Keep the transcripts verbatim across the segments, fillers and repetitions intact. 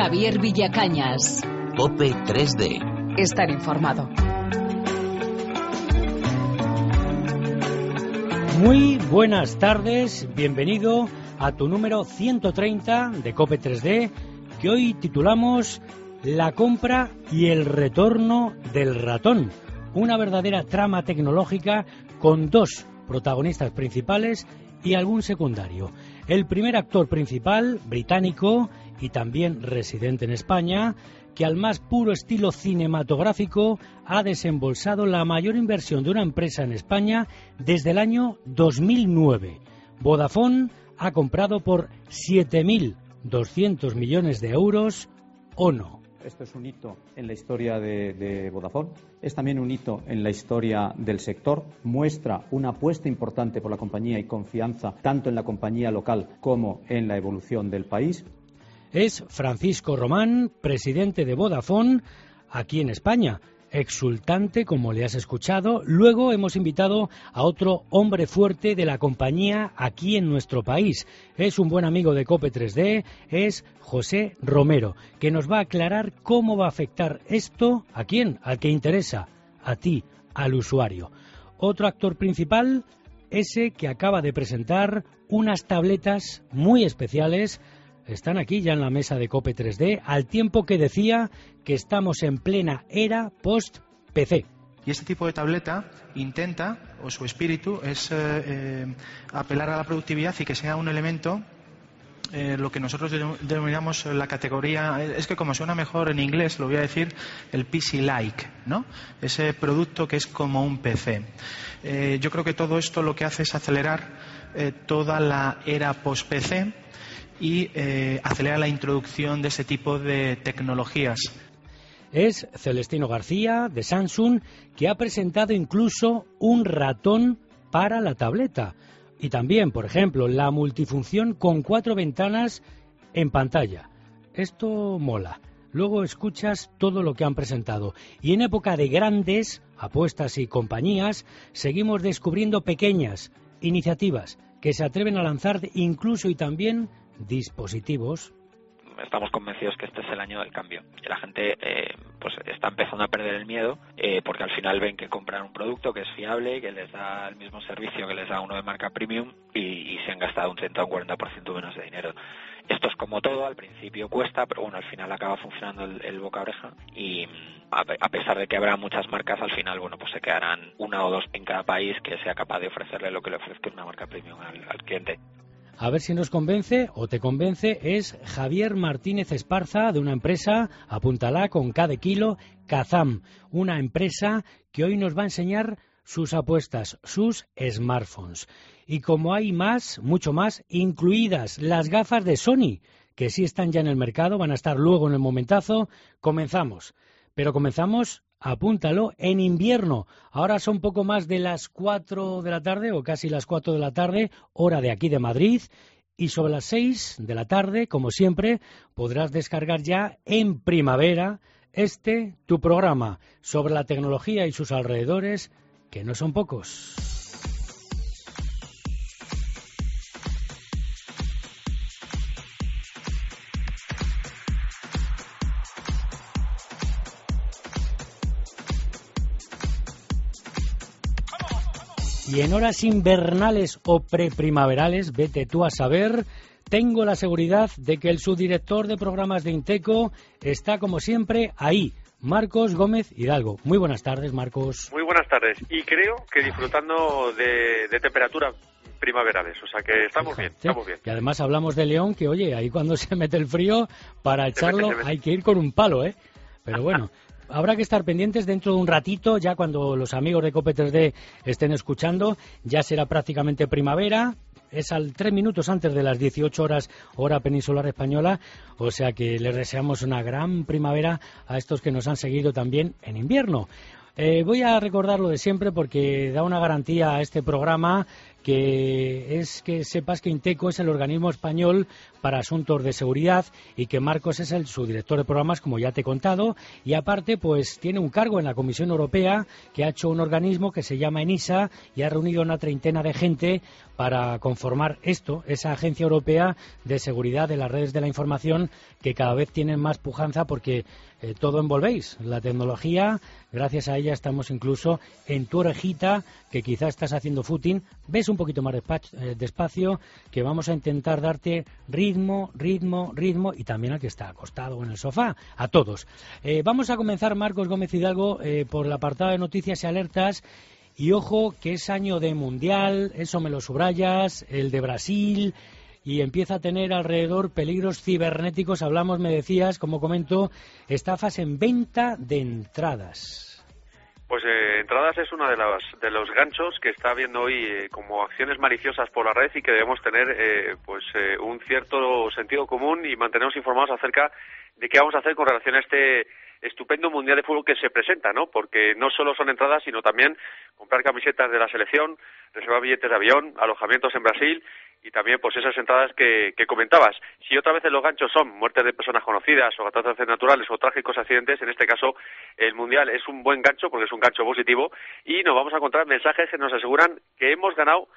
Javier Villacañas. COPE tres D. Estar informado. Muy buenas tardes, bienvenido a tu número ciento treinta de COPE tres D, que hoy titulamos La compra y el retorno del ratón. Una verdadera trama tecnológica con dos protagonistas principales y algún secundario. El primer actor principal, británico y también residente en España, que al más puro estilo cinematográfico ha desembolsado la mayor inversión de una empresa en España desde el año dos mil nueve. Vodafone ha comprado por siete mil doscientos millones de euros Ono. Esto es un hito en la historia de, de Vodafone, es también un hito en la historia del sector, muestra una apuesta importante por la compañía y confianza tanto en la compañía local como en la evolución del país. Es Francisco Román, presidente de Vodafone aquí en España. Exultante, como le has escuchado. Luego hemos invitado a otro hombre fuerte de la compañía aquí en nuestro país. Es un buen amigo de COPE tres D, es José Romero, que nos va a aclarar cómo va a afectar esto a quién, al que interesa, a ti, al usuario. Otro actor principal, ese que acaba de presentar unas tabletas muy especiales. Están aquí ya en la mesa de COPE tres D, al tiempo que decía que estamos en plena era post-P C. Y este tipo de tableta intenta, o su espíritu, es eh, eh, apelar a la productividad y que sea un elemento, eh, lo que nosotros denominamos la categoría, es que como suena mejor en inglés, lo voy a decir, el P C-like, ¿no? Ese producto que es como un P C. Eh, yo creo que todo esto lo que hace es acelerar eh, toda la era post-P C, y eh, acelera la introducción de ese tipo de tecnologías. Es Celestino García, de Samsung, que ha presentado incluso un ratón para la tableta. Y también, por ejemplo, la multifunción con cuatro ventanas en pantalla. Esto mola. Luego escuchas todo lo que han presentado. Y en época de grandes apuestas y compañías, seguimos descubriendo pequeñas iniciativas que se atreven a lanzar incluso y también dispositivos. Estamos convencidos que este es el año del cambio. Y la gente eh, pues está empezando a perder el miedo eh, porque al final ven que compran un producto que es fiable, que les da el mismo servicio que les da uno de marca premium y, y se han gastado un treinta o un cuarenta por ciento menos de dinero. Esto es como todo, al principio cuesta, pero bueno, al final acaba funcionando el, el boca a oreja y a, a pesar de que habrá muchas marcas, al final, bueno, pues se quedarán una o dos en cada país que sea capaz de ofrecerle lo que le ofrezca una marca premium al, al cliente. A ver si nos convence o te convence, es Javier Martínez Esparza, de una empresa, apúntala con K de kilo, Kazam, una empresa que hoy nos va a enseñar sus apuestas, sus smartphones. Y como hay más, mucho más, incluidas las gafas de Sony, que sí están ya en el mercado, van a estar luego en el momentazo, comenzamos. Pero comenzamos, apúntalo, en invierno. Ahora son poco más de las cuatro de la tarde, o casi las cuatro de la tarde, hora de aquí de Madrid. Y sobre las seis de la tarde, como siempre, podrás descargar ya en primavera este, tu programa, sobre la tecnología y sus alrededores, que no son pocos. Y en horas invernales o preprimaverales, vete tú a saber, tengo la seguridad de que el subdirector de programas de Inteco está, como siempre, ahí, Marcos Gómez Hidalgo. Muy buenas tardes, Marcos. Muy buenas tardes. Y creo que disfrutando de, de temperaturas primaverales, o sea que estamos Fíjate, bien, estamos bien. Y además hablamos de León, que oye, ahí cuando se mete el frío, para se echarlo mete, mete. hay que ir con un palo, ¿eh? Pero bueno... Habrá que estar pendientes dentro de un ratito, ya cuando los amigos de COPE tres D estén escuchando, ya será prácticamente primavera, es al tres minutos antes de las dieciocho horas, hora peninsular española, o sea que les deseamos una gran primavera a estos que nos han seguido también en invierno. Eh, voy a recordar lo de siempre porque da una garantía a este programa que es que sepas que Inteco es el organismo español para asuntos de seguridad y que Marcos es el su director de programas, como ya te he contado, y aparte pues tiene un cargo en la Comisión Europea, que ha hecho un organismo que se llama ENISA y ha reunido una treintena de gente para conformar esto, esa Agencia Europea de Seguridad de las Redes de la Información, que cada vez tienen más pujanza porque eh, todo envolvéis. La tecnología, gracias a ella estamos incluso en tu orejita, que quizá estás haciendo footing, ves un poquito más despacio, eh, despacio, que vamos a intentar darte ritmo, ritmo, ritmo, y también al que está acostado en el sofá, a todos. Eh, vamos a comenzar, Marcos Gómez Hidalgo, eh, por el apartado de noticias y alertas. Y ojo, que es año de Mundial, eso me lo subrayas, el de Brasil, y empieza a tener alrededor peligros cibernéticos. Hablamos, me decías, como comento, estafas en venta de entradas. Pues eh, entradas es uno de los, de los ganchos que está habiendo hoy eh, como acciones maliciosas por la red, y que debemos tener eh, pues eh, un cierto sentido común y mantenernos informados acerca de qué vamos a hacer con relación a este estupendo Mundial de Fútbol que se presenta, ¿no? Porque no solo son entradas, sino también comprar camisetas de la selección, reservar billetes de avión, alojamientos en Brasil y también pues esas entradas que, que comentabas. Si otra vez los ganchos son muertes de personas conocidas o catástrofes naturales o trágicos accidentes, en este caso el Mundial es un buen gancho porque es un gancho positivo, y nos vamos a encontrar mensajes que nos aseguran que hemos ganado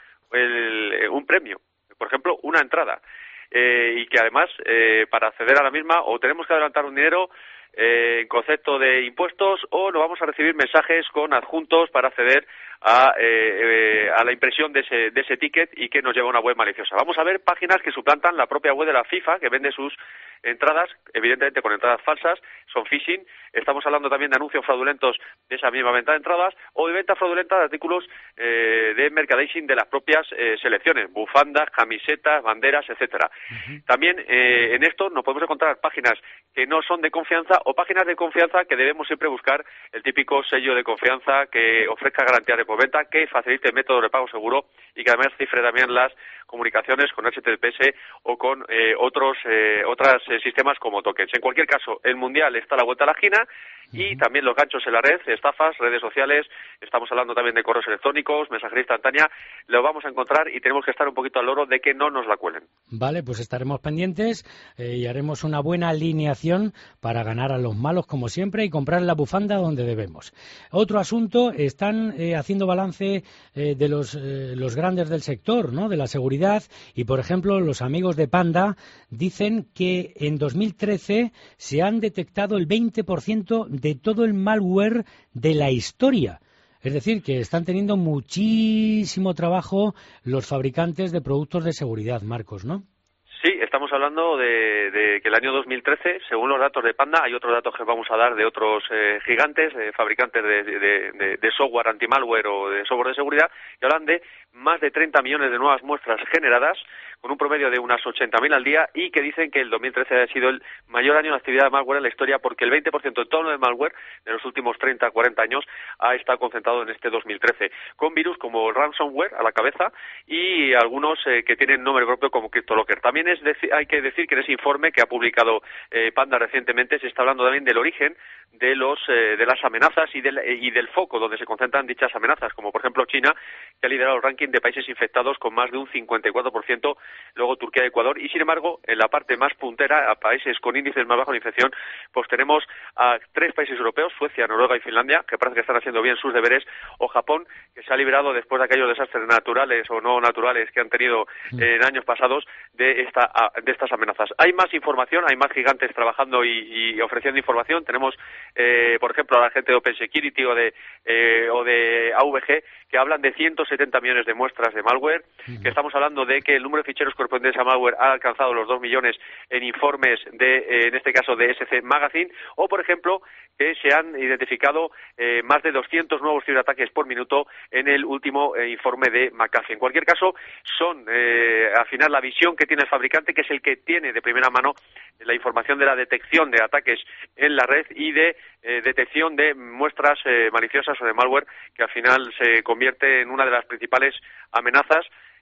el, un premio, por ejemplo, una entrada, eh, y que además eh, para acceder a la misma o tenemos que adelantar un dinero Eh, en concepto de impuestos, o no vamos a recibir mensajes con adjuntos para acceder a, eh, eh, a la impresión de ese, de ese ticket, y que nos lleva a una web maliciosa. Vamos a ver páginas que suplantan la propia web de la FIFA, que vende sus entradas, evidentemente con entradas falsas, son phishing. Estamos hablando también de anuncios fraudulentos de esa misma venta de entradas, o de venta fraudulenta de artículos eh, de merchandising de las propias eh, selecciones, bufandas, camisetas, banderas, etcétera. Uh-huh. También eh, en esto nos podemos encontrar páginas que no son de confianza, o páginas de confianza que debemos siempre buscar el típico sello de confianza que ofrezca garantía de postventa, que facilite el método de pago seguro y que además cifre también las comunicaciones con H T T P S o con eh, otros eh, otros eh, sistemas como tokens. En cualquier caso, el Mundial está a la vuelta de la esquina, y también los ganchos en la red, estafas, redes sociales, estamos hablando también de correos electrónicos, mensajería instantánea, lo vamos a encontrar y tenemos que estar un poquito al loro de que no nos la cuelen. Vale, pues estaremos pendientes eh, y haremos una buena alineación para ganar a los malos como siempre y comprar la bufanda donde debemos. Otro asunto, están eh, haciendo balance eh, de los, eh, los grandes del sector, ¿no?, de la seguridad, y por ejemplo los amigos de Panda dicen que en dos mil trece se han detectado el veinte por ciento de todo el malware de la historia. Es decir, que están teniendo muchísimo trabajo los fabricantes de productos de seguridad, Marcos, ¿no? Sí, estamos hablando de, de que el año dos mil trece, según los datos de Panda, hay otros datos que vamos a dar de otros eh, gigantes, eh, fabricantes de, de, de, de software anti-malware o de software de seguridad, que hablan de más de treinta millones de nuevas muestras generadas, con un promedio de unas ochenta mil al día, y que dicen que el dos mil trece ha sido el mayor año de actividad de malware en la historia, porque el veinte por ciento de todo el malware de los últimos treinta a cuarenta años ha estado concentrado en este dos mil trece, con virus como el ransomware a la cabeza y algunos eh, que tienen nombre propio como CryptoLocker. También es deci- hay que decir que en ese informe que ha publicado eh, Panda recientemente se está hablando también del origen de los eh, de las amenazas y del, y del foco donde se concentran dichas amenazas, como por ejemplo China, que ha liderado el ranking de países infectados con más de un cincuenta y cuatro por ciento, luego Turquía y Ecuador, y sin embargo en la parte más puntera, a países con índices más bajos de infección, pues tenemos a tres países europeos, Suecia, Noruega y Finlandia, que parece que están haciendo bien sus deberes, o Japón, que se ha librado después de aquellos desastres naturales o no naturales que han tenido eh, en años pasados de esta de estas amenazas. Hay más información, hay más gigantes trabajando y, y ofreciendo información. Tenemos eh, por ejemplo a la gente de Open Security o de eh, o de A V G, que hablan de ciento setenta millones de muestras de malware, que estamos hablando de que el número de ficheros correspondientes a malware ha alcanzado los dos millones en informes de, eh, en este caso de S C Magazine, o por ejemplo que se han identificado eh, más de doscientos nuevos ciberataques por minuto en el último eh, informe de McAfee. En cualquier caso, son eh, al final la visión que tiene el fabricante, que es el que tiene de primera mano la información de la detección de ataques en la red y de eh, detección de muestras eh, maliciosas o de malware, que al final se convierte en una de las principales amenazas eh,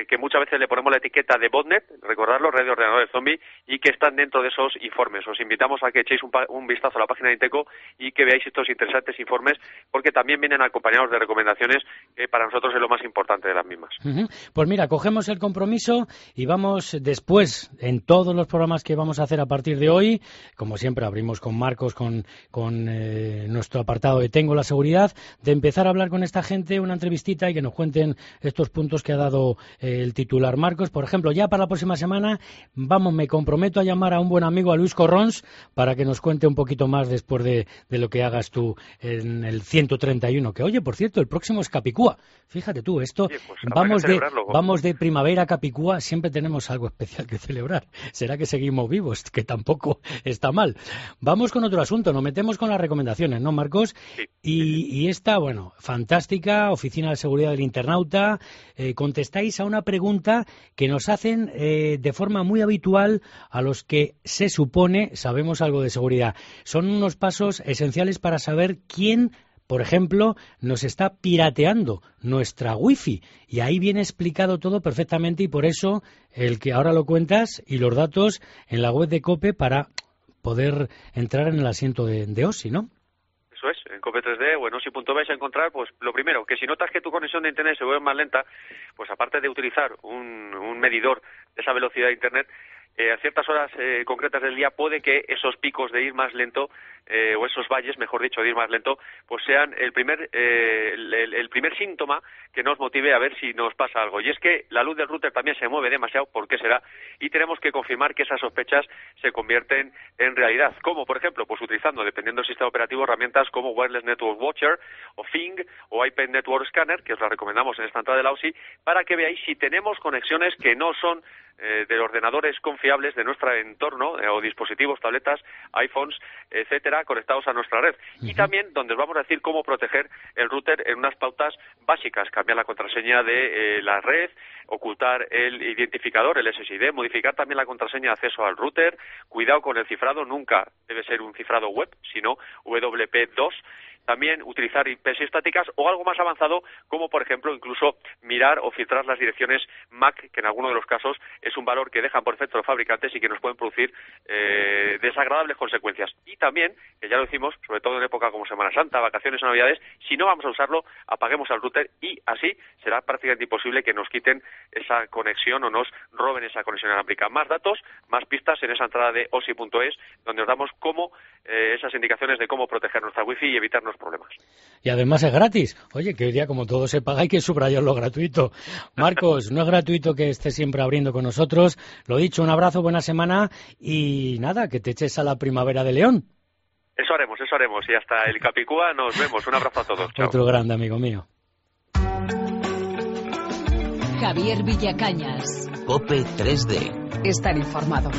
que muchas veces le ponemos la etiqueta de botnet, recordarlo, red de ordenadores zombie, y que están dentro de esos informes. Os invitamos a que echéis un, un vistazo a la página de Inteco y que veáis estos interesantes informes, porque también vienen acompañados de recomendaciones que para nosotros es lo más importante de las mismas. Uh-huh. Pues mira, cogemos el compromiso y vamos después, en todos los programas que vamos a hacer a partir de hoy, como siempre abrimos con Marcos, con, con eh, nuestro apartado de Tengo la Seguridad, de empezar a hablar con esta gente, una entrevistita y que nos cuenten estos puntos que ha dado eh, el titular. Marcos, por ejemplo, ya para la próxima semana, vamos, me comprometo a llamar a un buen amigo, a Luis Corrons, para que nos cuente un poquito más después de, de lo que hagas tú en el ciento treinta y uno, que oye, por cierto, el próximo es Capicúa. Fíjate tú, esto, sí, pues vamos, de, vamos de primavera a Capicúa, siempre tenemos algo especial que celebrar. ¿Será que seguimos vivos? Que tampoco está mal. Vamos con otro asunto, nos metemos con las recomendaciones, ¿no, Marcos? Sí. Y, y esta, bueno, fantástica, Oficina de Seguridad del Internauta, eh, contestáis a una pregunta que nos hacen eh, de forma muy habitual a los que se supone sabemos algo de seguridad. Son unos pasos esenciales para saber quién, por ejemplo, nos está pirateando nuestra wifi, y ahí viene explicado todo perfectamente, y por eso el que ahora lo cuentas y los datos en la web de COPE para poder entrar en el asiento de, de OSI, ¿no? Eso es, en COPE tres D o en osi punto vais a encontrar, pues lo primero, que si notas que tu conexión de Internet se vuelve más lenta, pues aparte de utilizar un, un medidor de esa velocidad de Internet, Eh, a ciertas horas eh, concretas del día puede que esos picos de ir más lento, eh, o esos valles, mejor dicho, de ir más lento, pues sean el primer eh, el, el primer síntoma que nos motive a ver si nos pasa algo. Y es que la luz del router también se mueve demasiado, ¿por qué será? Y tenemos que confirmar que esas sospechas se convierten en realidad. ¿Cómo? Por ejemplo, pues utilizando, dependiendo del sistema operativo, herramientas como Wireless Network Watcher, o Fing, o I P Network Scanner, que os la recomendamos en esta entrada de la OSI, para que veáis si tenemos conexiones que no son eh, de ordenadores confiables de nuestro entorno, eh, o dispositivos, tabletas, iPhones, etcétera, conectados a nuestra red. Uh-huh. Y también donde os vamos a decir cómo proteger el router en unas pautas básicas: cambiar la contraseña de eh, la red, ocultar el identificador, el S S I D, modificar también la contraseña de acceso al router, cuidado con el cifrado, nunca debe ser un cifrado web, sino W P dos. También utilizar I Pes estáticas o algo más avanzado, como por ejemplo incluso mirar o filtrar las direcciones M A C, que en algunos de los casos es un valor que dejan por defecto los fabricantes y que nos pueden producir eh, desagradables consecuencias. Y también, que ya lo hicimos, sobre todo en época como Semana Santa, vacaciones o Navidades, si no vamos a usarlo, apaguemos el router y así será prácticamente imposible que nos quiten esa conexión o nos roben esa conexión inalámbrica. Más datos, más pistas en esa entrada de osi punto es, donde os damos cómo eh, esas indicaciones de cómo proteger nuestra wifi y evitarnos problemas. Y además es gratis. Oye, que hoy día como todo se paga hay que subrayar lo gratuito. Marcos, no es gratuito que estés siempre abriendo con nosotros. Lo dicho, un abrazo, buena semana y nada, que te eches a la primavera de León. Eso haremos, eso haremos. Y hasta el Capicúa nos vemos. Un abrazo a todos. Chao. Otro grande amigo mío. Javier Villacañas. COPE tres D. Estar informado.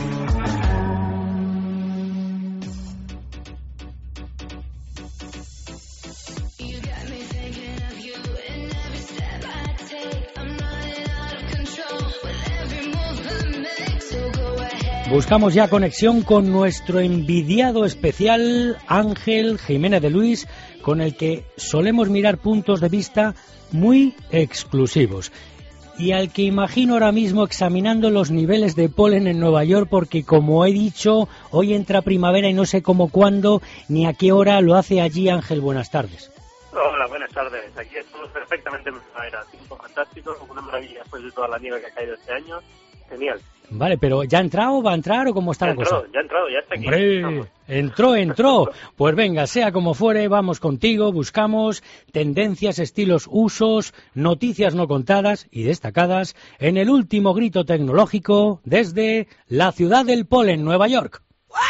Buscamos ya conexión con nuestro envidiado especial Ángel Jiménez de Luis, con el que solemos mirar puntos de vista muy exclusivos. Y al que imagino ahora mismo examinando los niveles de polen en Nueva York, porque como he dicho, hoy entra primavera y no sé cómo, cuándo, ni a qué hora lo hace allí. Ángel, buenas tardes. Hola, buenas tardes. Aquí estamos perfectamente en primavera. Tiempo fantástico, una maravilla después de toda la nieve que ha caído este año. Genial. Vale, pero ¿ya ha entrado, va a entrar o cómo está ya la cosa? Ya ha entrado, ya está aquí. ¡Hombre! Entró, entró. Pues venga, sea como fuere, vamos contigo, buscamos tendencias, estilos, usos, noticias no contadas y destacadas en el último grito tecnológico desde la ciudad del polen, Nueva York.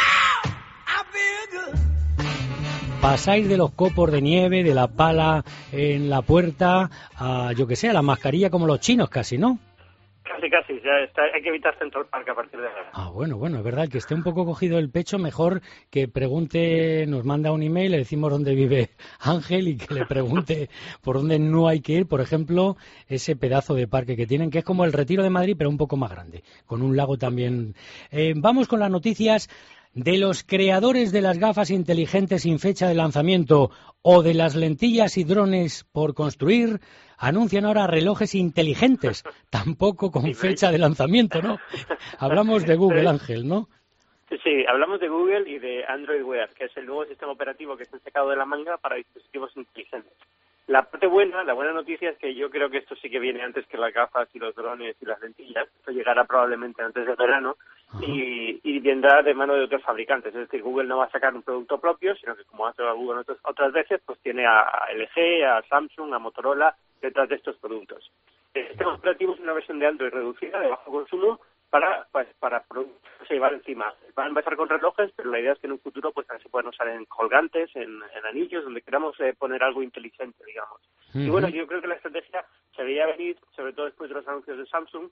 Pasáis de los copos de nieve, de la pala en la puerta, a, yo que sé, a la mascarilla como los chinos casi, ¿no? Casi, casi, ya está, hay que evitar Central Park a partir de ahora. Ah, bueno, bueno, es verdad, el que esté un poco cogido del pecho, mejor que pregunte, nos manda un email, le decimos dónde vive Ángel y que le pregunte por dónde no hay que ir, por ejemplo, ese pedazo de parque que tienen, que es como el Retiro de Madrid, pero un poco más grande, con un lago también. Eh, vamos con las noticias. de los creadores de las gafas inteligentes sin fecha de lanzamiento o de las lentillas y drones por construir, anuncian ahora relojes inteligentes, tampoco con fecha de lanzamiento, ¿no? Hablamos de Google, Ángel, ¿no? Sí, hablamos de Google y de Android Wear, que es el nuevo sistema operativo que se ha sacado de la manga para dispositivos inteligentes. La parte buena, la buena noticia es que yo creo que esto sí que viene antes que las gafas y los drones y las lentillas. Esto llegará probablemente antes del verano y, y vendrá de mano de otros fabricantes. Es decir, Google no va a sacar un producto propio, sino que como hace Google otras, otras veces, pues tiene a L G, a Samsung, a Motorola detrás de estos productos. El sistema operativo es una versión de Android reducida, de bajo consumo, para pues para productos que llevar encima. Van a empezar con relojes, pero la idea es que en un futuro pues se puedan usar en colgantes, en, en anillos, donde queramos eh, poner algo inteligente, digamos. Uh-huh. Y bueno, yo creo que la estrategia se veía venir, sobre todo después de los anuncios de Samsung,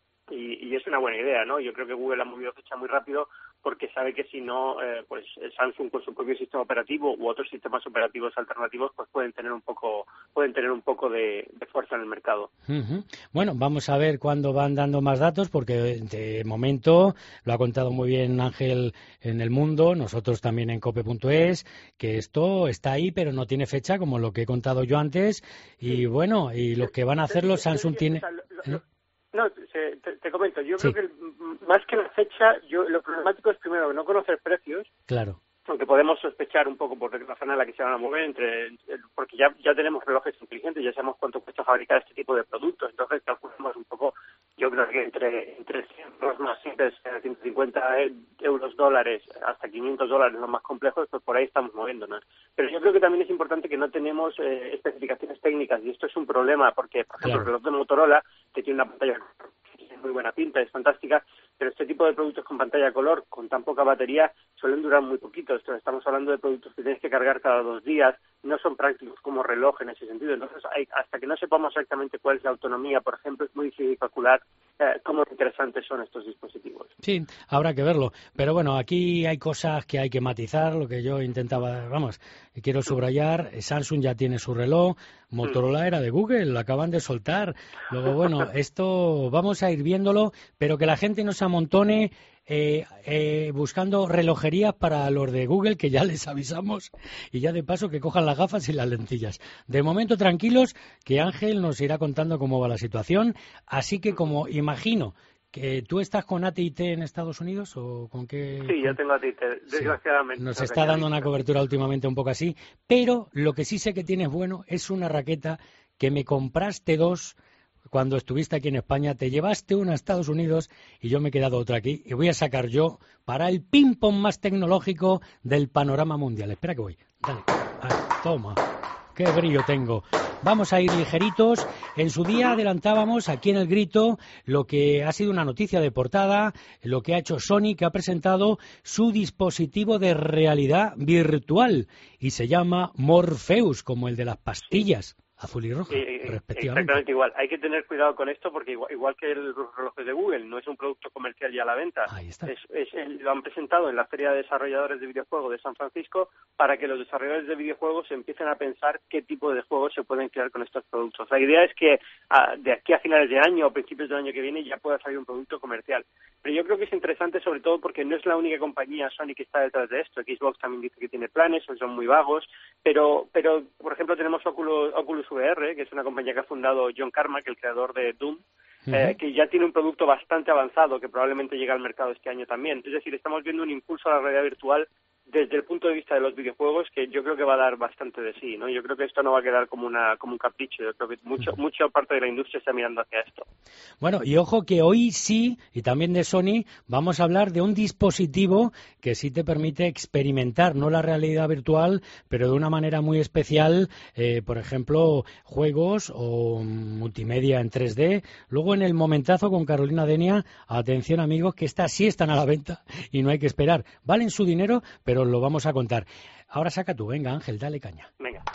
y, y es una buena idea, ¿no? Yo creo que Google ha movido fecha muy rápido porque sabe que si no, eh, pues Samsung con su propio sistema operativo u otros sistemas operativos alternativos pues pueden tener un poco pueden tener un poco de, de fuerza en el mercado. Uh-huh. Bueno, vamos a ver cuándo van dando más datos, porque de momento lo ha contado muy bien Ángel en El Mundo, nosotros también en cope punto es, que esto está ahí pero no tiene fecha, como lo que he contado yo antes, y sí. Bueno, y los que van a hacerlo, Samsung tiene... ¿Eh? No, te, te comento, yo sí. creo que más que la fecha, yo lo problemático es primero no conocer precios. Claro. Aunque podemos sospechar un poco por la zona en la que se van a mover, entre porque ya ya tenemos relojes inteligentes, ya sabemos cuánto cuesta fabricar este tipo de productos, entonces calculamos un poco, yo creo que entre entre los más simples, ciento cincuenta euros dólares hasta quinientos dólares los más complejos, pues por ahí estamos moviéndonos. Pero yo creo que también es importante que no tenemos eh, especificaciones técnicas, y esto es un problema, porque por ejemplo claro. El reloj de Motorola, que tiene una pantalla muy buena pinta, es fantástica, pero este tipo de productos con pantalla color, con tan poca batería, suelen durar muy poquito. Esto, estamos hablando de productos que tienes que cargar cada dos días, no son prácticos como reloj en ese sentido. Entonces, hay, hasta que no sepamos exactamente cuál es la autonomía, por ejemplo, es muy difícil calcular eh, cómo interesantes son estos dispositivos. Sí, habrá que verlo. Pero bueno, aquí hay cosas que hay que matizar, lo que yo intentaba, vamos, quiero subrayar, Samsung ya tiene su reloj, Motorola era de Google, lo acaban de soltar. Luego, bueno, esto vamos a ir viéndolo, pero que la gente no se amontone eh, eh, buscando relojerías para los de Google, que ya les avisamos, y ya de paso que cojan las gafas y las lentillas. De momento tranquilos, que Ángel nos irá contando cómo va la situación, así que como imagino que tú estás con A T y T en Estados Unidos, ¿o con qué? Sí, yo tengo A T y T, desgraciadamente. Sí. Nos está dando una cobertura últimamente un poco así, pero lo que sí sé que tienes bueno es una raqueta que me compraste dos cuando estuviste aquí en España, te llevaste una a Estados Unidos y yo me he quedado otra aquí, y voy a sacar yo para el ping-pong más tecnológico del panorama mundial. Espera que voy, dale, ahí, toma, qué brillo tengo. Vamos a ir ligeritos. En su día adelantábamos aquí en El Grito lo que ha sido una noticia de portada, lo que ha hecho Sony, que ha presentado su dispositivo de realidad virtual y se llama Morpheus, como el de las pastillas. Azul y roja, eh, respectivamente. Exactamente igual. Hay que tener cuidado con esto porque igual, igual que el reloj de Google, no es un producto comercial ya a la venta. Ahí está. Es, es, el, lo han presentado en la Feria de Desarrolladores de Videojuegos de San Francisco para que los desarrolladores de videojuegos empiecen a pensar qué tipo de juegos se pueden crear con estos productos. La idea es que a, de aquí a finales de año o principios del año que viene ya pueda salir un producto comercial. Pero yo creo que es interesante sobre todo porque no es la única compañía Sony que está detrás de esto. Xbox también dice que tiene planes, son muy vagos, pero, pero por ejemplo tenemos Oculus, Oculus V R, que es una compañía que ha fundado John Carmack, el creador de Doom, uh-huh. eh, que ya tiene un producto bastante avanzado que probablemente llegue al mercado este año también. Es decir, estamos viendo un impulso a la realidad virtual desde el punto de vista de los videojuegos que yo creo que va a dar bastante de sí, ¿no? Yo creo que esto no va a quedar como una como un capricho. Yo creo que mucho, mucha parte de la industria está mirando hacia esto. Bueno, y ojo que hoy sí, y también de Sony, vamos a hablar de un dispositivo que sí te permite experimentar, no la realidad virtual, pero de una manera muy especial, eh, por ejemplo, juegos o multimedia en tres D. Luego en el momentazo con Carolina Denia, atención amigos, que estas sí están a la venta y no hay que esperar. Valen su dinero, pero lo vamos a contar. Ahora saca tú, venga Ángel, dale caña. Venga.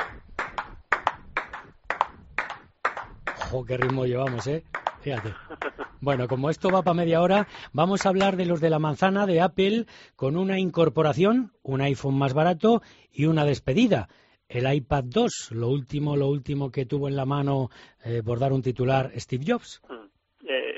¡Jo, qué ritmo llevamos, eh! Fíjate. Bueno, como esto va para media hora, vamos a hablar de los de la manzana de Apple con una incorporación, un iPhone más barato y una despedida. El iPad dos, lo último, lo último que tuvo en la mano, eh, por dar un titular, Steve Jobs. Eh,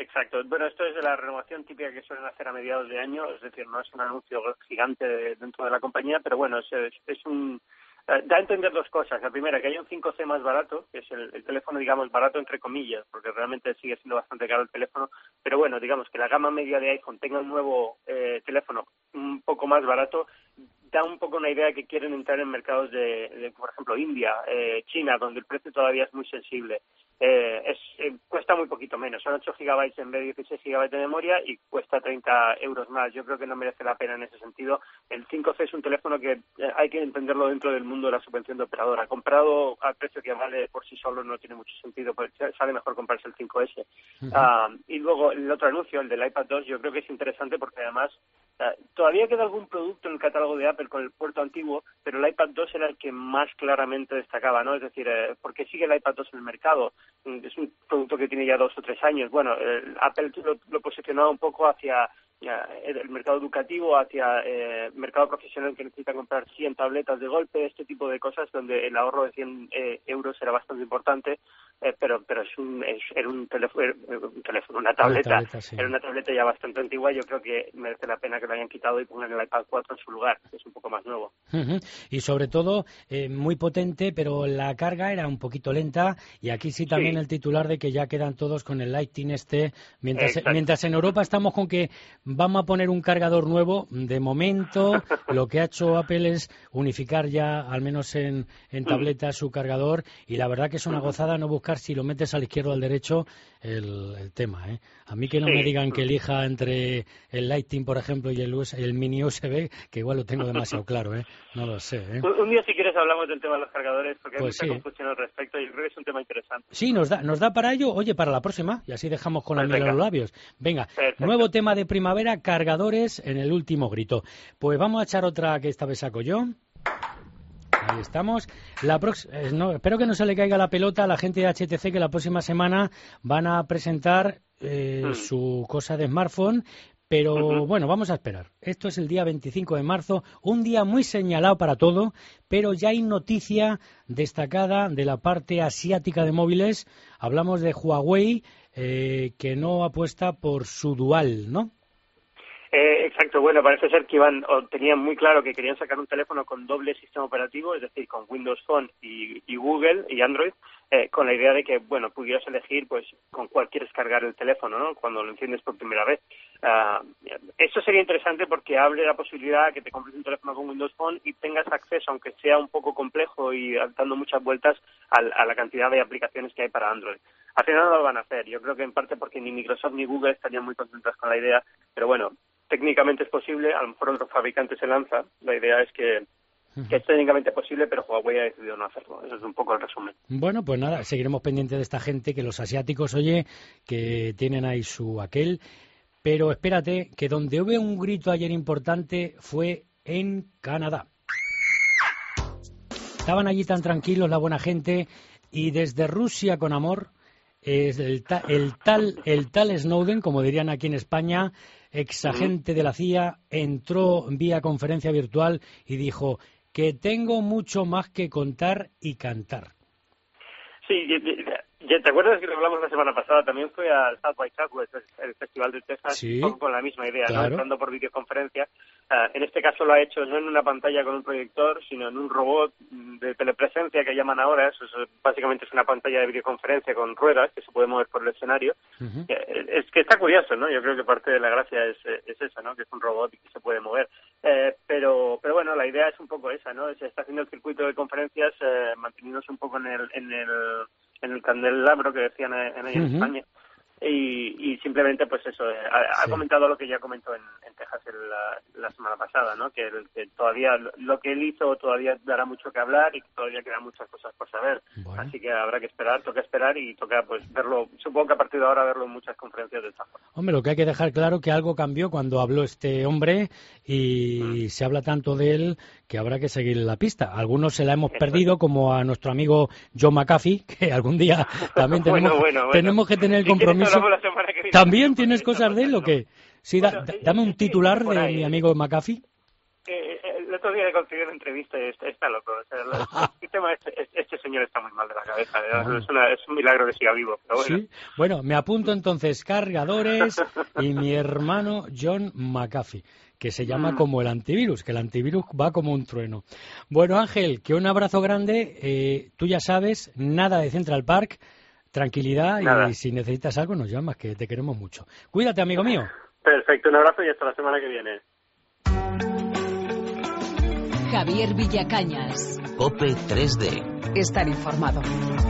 Exacto. Bueno, esto es de la renovación típica que suelen hacer a mediados de año, es decir, no es un anuncio gigante de, dentro de la compañía, pero bueno, es, es, es un... Eh, da a entender dos cosas. La primera, que hay un cinco C más barato, que es el, el teléfono, digamos, barato entre comillas, porque realmente sigue siendo bastante caro el teléfono, pero bueno, digamos que la gama media de iPhone tenga un nuevo eh, teléfono un poco más barato, da un poco una idea de que quieren entrar en mercados de, de por ejemplo, India, eh, China, donde el precio todavía es muy sensible. Eh, es, eh, cuesta muy poquito menos, son ocho gigabytes en vez de dieciséis gigabytes de memoria y cuesta treinta euros más. Yo creo que no merece la pena en ese sentido. El cinco C es un teléfono que eh, hay que entenderlo dentro del mundo de la subvención de operadora. Comprado al precio que vale por sí solo no tiene mucho sentido, pues sale mejor comprarse el cinco S. Uh-huh. Uh, y luego el otro anuncio, el del iPad dos, yo creo que es interesante porque además uh, todavía queda algún producto en el catálogo de Apple con el puerto antiguo, pero el iPad dos era el que más claramente destacaba, ¿no? Es decir, eh, porque sigue el iPad dos en el mercado. Es un producto que tiene ya dos o tres años. Bueno, eh, Apple lo, lo posicionaba un poco hacia ya, el mercado educativo, hacia el eh, mercado profesional que necesita comprar cien tabletas de golpe, este tipo de cosas donde el ahorro de cien eh, euros era bastante importante, eh, pero pero es un es, era un teléfono, un teléfono una tableta, una tableta sí. Era una tableta ya bastante antigua. Yo creo que merece la pena que lo hayan quitado y pongan el iPad cuatro en su lugar, que es un poco más nuevo. Uh-huh. Y sobre todo eh, muy potente, pero la carga era un poquito lenta, y aquí sí también sí. El titular de que ya quedan todos con el Lightning este, mientras, mientras en Europa estamos con que vamos a poner un cargador nuevo. De momento lo que ha hecho Apple es unificar ya, al menos en, en tabletas, su cargador, y la verdad que es una gozada no buscar si lo metes al izquierdo o al derecho el, el tema, ¿eh? A mí que no sí. me digan que elija entre el Lightning, por ejemplo, y el, U S, el mini U S B, que igual lo tengo demasiado claro, ¿eh? No lo sé, ¿eh? Un día, si quieres, hablamos del tema de los cargadores, porque pues hay sí. mucha confusión al respecto y creo que es un tema interesante. Sí, nos da, nos da para ello. Oye, para la próxima, y así dejamos con pues la miel en los labios. Venga, Perfecto. Nuevo tema de primavera, cargadores en el último grito. Pues vamos a echar otra que esta vez saco yo. Ahí estamos. La prox- eh, no, espero que no se le caiga la pelota a la gente de H T C, que la próxima semana van a presentar eh, mm. su cosa de smartphone. Pero uh-huh. bueno, vamos a esperar. Esto es el día veinticinco de marzo, un día muy señalado para todo, pero ya hay noticia destacada de la parte asiática de móviles. Hablamos de Huawei, eh, que no apuesta por su dual, ¿no? Eh, exacto, bueno, parece ser que iban, o tenían muy claro que querían sacar un teléfono con doble sistema operativo, es decir, con Windows Phone y, y Google y Android, eh, con la idea de que, bueno, pudieras elegir pues con cuál quieres cargar el teléfono, ¿no?, cuando lo enciendes por primera vez. Uh, eso sería interesante porque abre la posibilidad de que te compres un teléfono con Windows Phone y tengas acceso, aunque sea un poco complejo y dando muchas vueltas, a, a la cantidad de aplicaciones que hay para Android. Al final no lo van a hacer, yo creo que en parte porque ni Microsoft ni Google estarían muy contentas con la idea, pero bueno, técnicamente es posible, a lo mejor otro fabricante se lanza, la idea es que, que es técnicamente posible, pero Huawei ha decidido no hacerlo. Eso es un poco el resumen. Bueno, pues nada, seguiremos pendientes de esta gente, que los asiáticos, oye, que tienen ahí su aquel, pero espérate, que donde hubo un grito ayer importante fue en Canadá. Estaban allí tan tranquilos la buena gente, y desde Rusia con amor, es el, ta, el, tal, el tal Snowden, como dirían aquí en España, exagente de la C I A, entró vía conferencia virtual y dijo que tengo mucho más que contar y cantar. Sí, ¿te acuerdas que lo hablamos la semana pasada? También fue al South by Southwest, el Festival de Texas, sí, con la misma idea, claro, ¿no?, entrando por videoconferencia. Uh, en este caso lo ha hecho no en una pantalla con un proyector, sino en un robot de telepresencia que llaman ahora. Eso es, básicamente es una pantalla de videoconferencia con ruedas que se puede mover por el escenario. Uh-huh. Eh, es que está curioso, ¿no? Yo creo que parte de la gracia es, es esa, ¿no?, que es un robot y que se puede mover. Eh, pero pero bueno, la idea es un poco esa, ¿no? Se está haciendo el circuito de conferencias eh, manteniéndose un poco en el en el en el candelabro que decían en, en, uh-huh. en España. Y, y simplemente, pues eso, eh, ha, sí. ha comentado lo que ya comentó en, en Texas el, la, la semana pasada, ¿no? Que, el, que todavía lo que él hizo todavía dará mucho que hablar y que todavía quedan muchas cosas por saber. Bueno. Así que habrá que esperar, toca esperar y toca pues verlo, supongo que a partir de ahora verlo en muchas conferencias de esta forma. Hombre, lo que hay que dejar claro que algo cambió cuando habló este hombre y mm. se habla tanto de él que habrá que seguir la pista. Algunos se la hemos eso perdido, es. como a nuestro amigo John McAfee, que algún día también tenemos, bueno, bueno, bueno. tenemos que tener el compromiso. ¿También tienes cosas de él o qué? Sí, bueno, da, dame un tip, titular de ahí, mi amigo McAfee. Eh, el otro día le concedió una entrevista y está, está loco. O sea, el, el tema este, este señor está muy mal de la cabeza. Ah. Es, una, es un milagro que siga vivo. Pero bueno. ¿Sí? Bueno, me apunto entonces cargadores y mi hermano John McAfee, que se llama mm. como el antivirus, que el antivirus va como un trueno. Bueno, Ángel, que un abrazo grande. Eh, tú ya sabes, nada de Central Park, tranquilidad nada. Y si necesitas algo nos llamas, que te queremos mucho. Cuídate, amigo mío. Perfecto, un abrazo y hasta la semana que viene. Javier Villacañas. COPE tres D. Estar informado.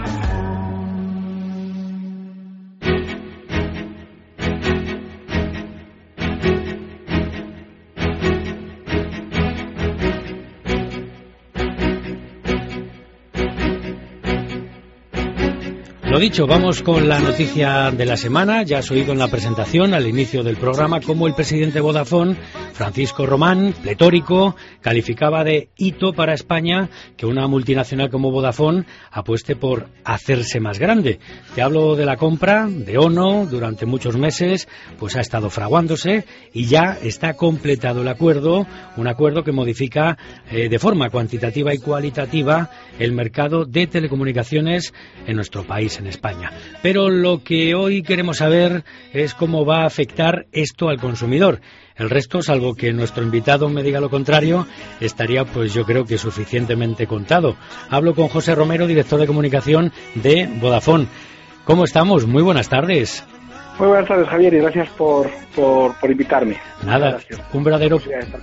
Lo dicho, vamos con la noticia de la semana. Ya has oído en la presentación, al inicio del programa, cómo el presidente de Vodafone, Francisco Román, pletórico, calificaba de hito para España que una multinacional como Vodafone apueste por hacerse más grande. Te hablo de la compra de Ono. Durante muchos meses pues ha estado fraguándose y ya está completado el acuerdo, un acuerdo que modifica eh, de forma cuantitativa y cualitativa el mercado de telecomunicaciones en nuestro país, en España. Pero lo que hoy queremos saber es cómo va a afectar esto al consumidor. El resto, salvo que nuestro invitado me diga lo contrario, estaría, pues yo creo que suficientemente contado. Hablo con José Romero, director de comunicación de Vodafone. ¿Cómo estamos? Muy buenas tardes. Muy buenas tardes, Javier, y gracias por, por, por invitarme. Nada, un verdadero...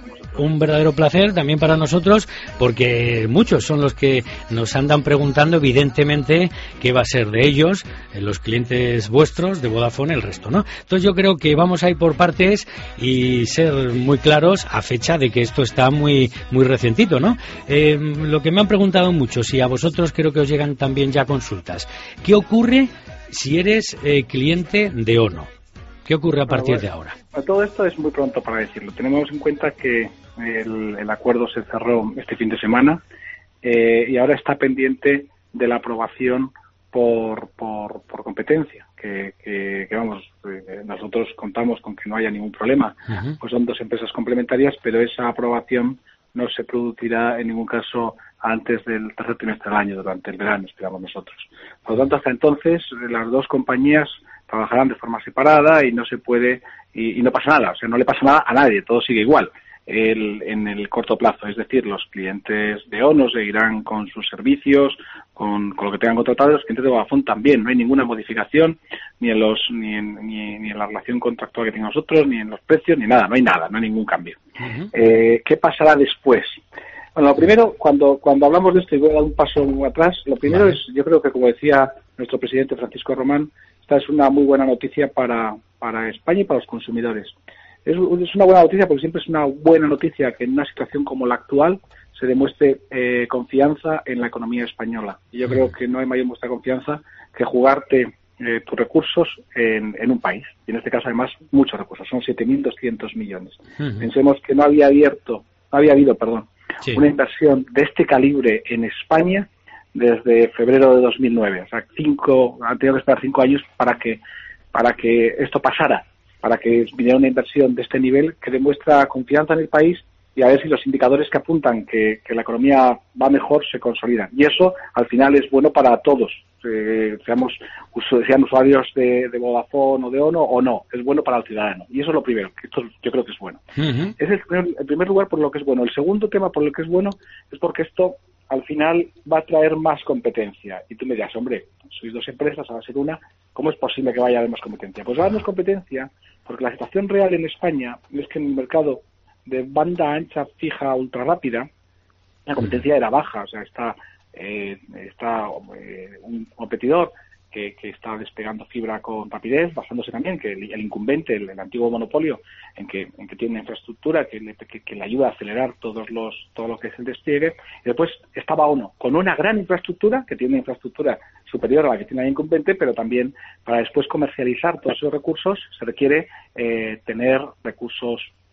Un verdadero placer también para nosotros, porque muchos son los que nos andan preguntando, evidentemente, qué va a ser de ellos, los clientes vuestros de Vodafone, el resto, ¿no? Entonces yo creo que vamos a ir por partes y ser muy claros a fecha de que esto está muy muy recientito, ¿no? Eh, lo que me han preguntado muchos, y a vosotros creo que os llegan también ya consultas, ¿qué ocurre si eres eh, cliente de Ono? ¿Qué ocurre a partir bueno, bueno, de ahora? Todo esto es muy pronto para decirlo. Tenemos en cuenta que el, el acuerdo se cerró este fin de semana eh, y ahora está pendiente de la aprobación por por, por competencia. Que, que, que vamos, eh, nosotros contamos con que no haya ningún problema. Uh-huh. Pues son dos empresas complementarias, pero esa aprobación no se producirá en ningún caso antes del tercer trimestre del año, durante el verano, esperamos nosotros. Por lo tanto, hasta entonces, las dos compañías trabajarán de forma separada y no se puede, y, y no pasa nada, o sea, no le pasa nada a nadie, todo sigue igual el, en el corto plazo, es decir, los clientes de Ono seguirán con sus servicios, con, con lo que tengan contratado, los clientes de Vodafone también, no hay ninguna modificación ni en los ni en, ni, ni en la relación contractual que tengan nosotros, ni en los precios, ni nada, no hay nada, no hay ningún cambio. Uh-huh. Eh, ¿qué pasará después? Bueno, lo primero, cuando cuando hablamos de esto, y voy a dar un paso atrás, lo primero vale. es, yo creo que como decía nuestro presidente Francisco Román, esta es una muy buena noticia para, para España y para los consumidores. Es, es una buena noticia porque siempre es una buena noticia que en una situación como la actual se demuestre eh, confianza en la economía española. Y yo creo que no hay mayor muestra de confianza que jugarte eh, tus recursos en, en un país. Y en este caso, además, muchos recursos. Son siete mil doscientos millones. Uh-huh. Pensemos que no había abierto, no había habido, perdón, sí. una inversión de este calibre en España desde febrero de dos mil nueve, o sea, cinco, han tenido que esperar cinco años para que para que esto pasara, para que viniera una inversión de este nivel que demuestra confianza en el país y a ver si los indicadores que apuntan que, que la economía va mejor se consolidan. Y eso, al final, es bueno para todos, eh, seamos, sean usuarios de, de Vodafone o de Ono o no, es bueno para el ciudadano. Y eso es lo primero, que esto yo creo que es bueno. Uh-huh. Ese es el, el primer lugar por lo que es bueno. El segundo tema por lo que es bueno es porque esto al final va a traer más competencia. Y tú me dirás, hombre, sois dos empresas, ahora ser una, ¿cómo es posible que vaya a haber más competencia? Pues va a haber más competencia porque la situación real en España es que en el mercado de banda ancha fija ultra rápida, la competencia era baja, o sea, está, eh, está eh, un competidor que, que está despegando fibra con rapidez, basándose también que el, el incumbente, el, el antiguo monopolio, en que, en que tiene una infraestructura que le, que, que le ayuda a acelerar todos los, todo lo que es el despliegue. Y después estaba Ono, con una gran infraestructura, que tiene una infraestructura superior a la que tiene el incumbente, pero también para después comercializar todos esos recursos se requiere eh, tener recursos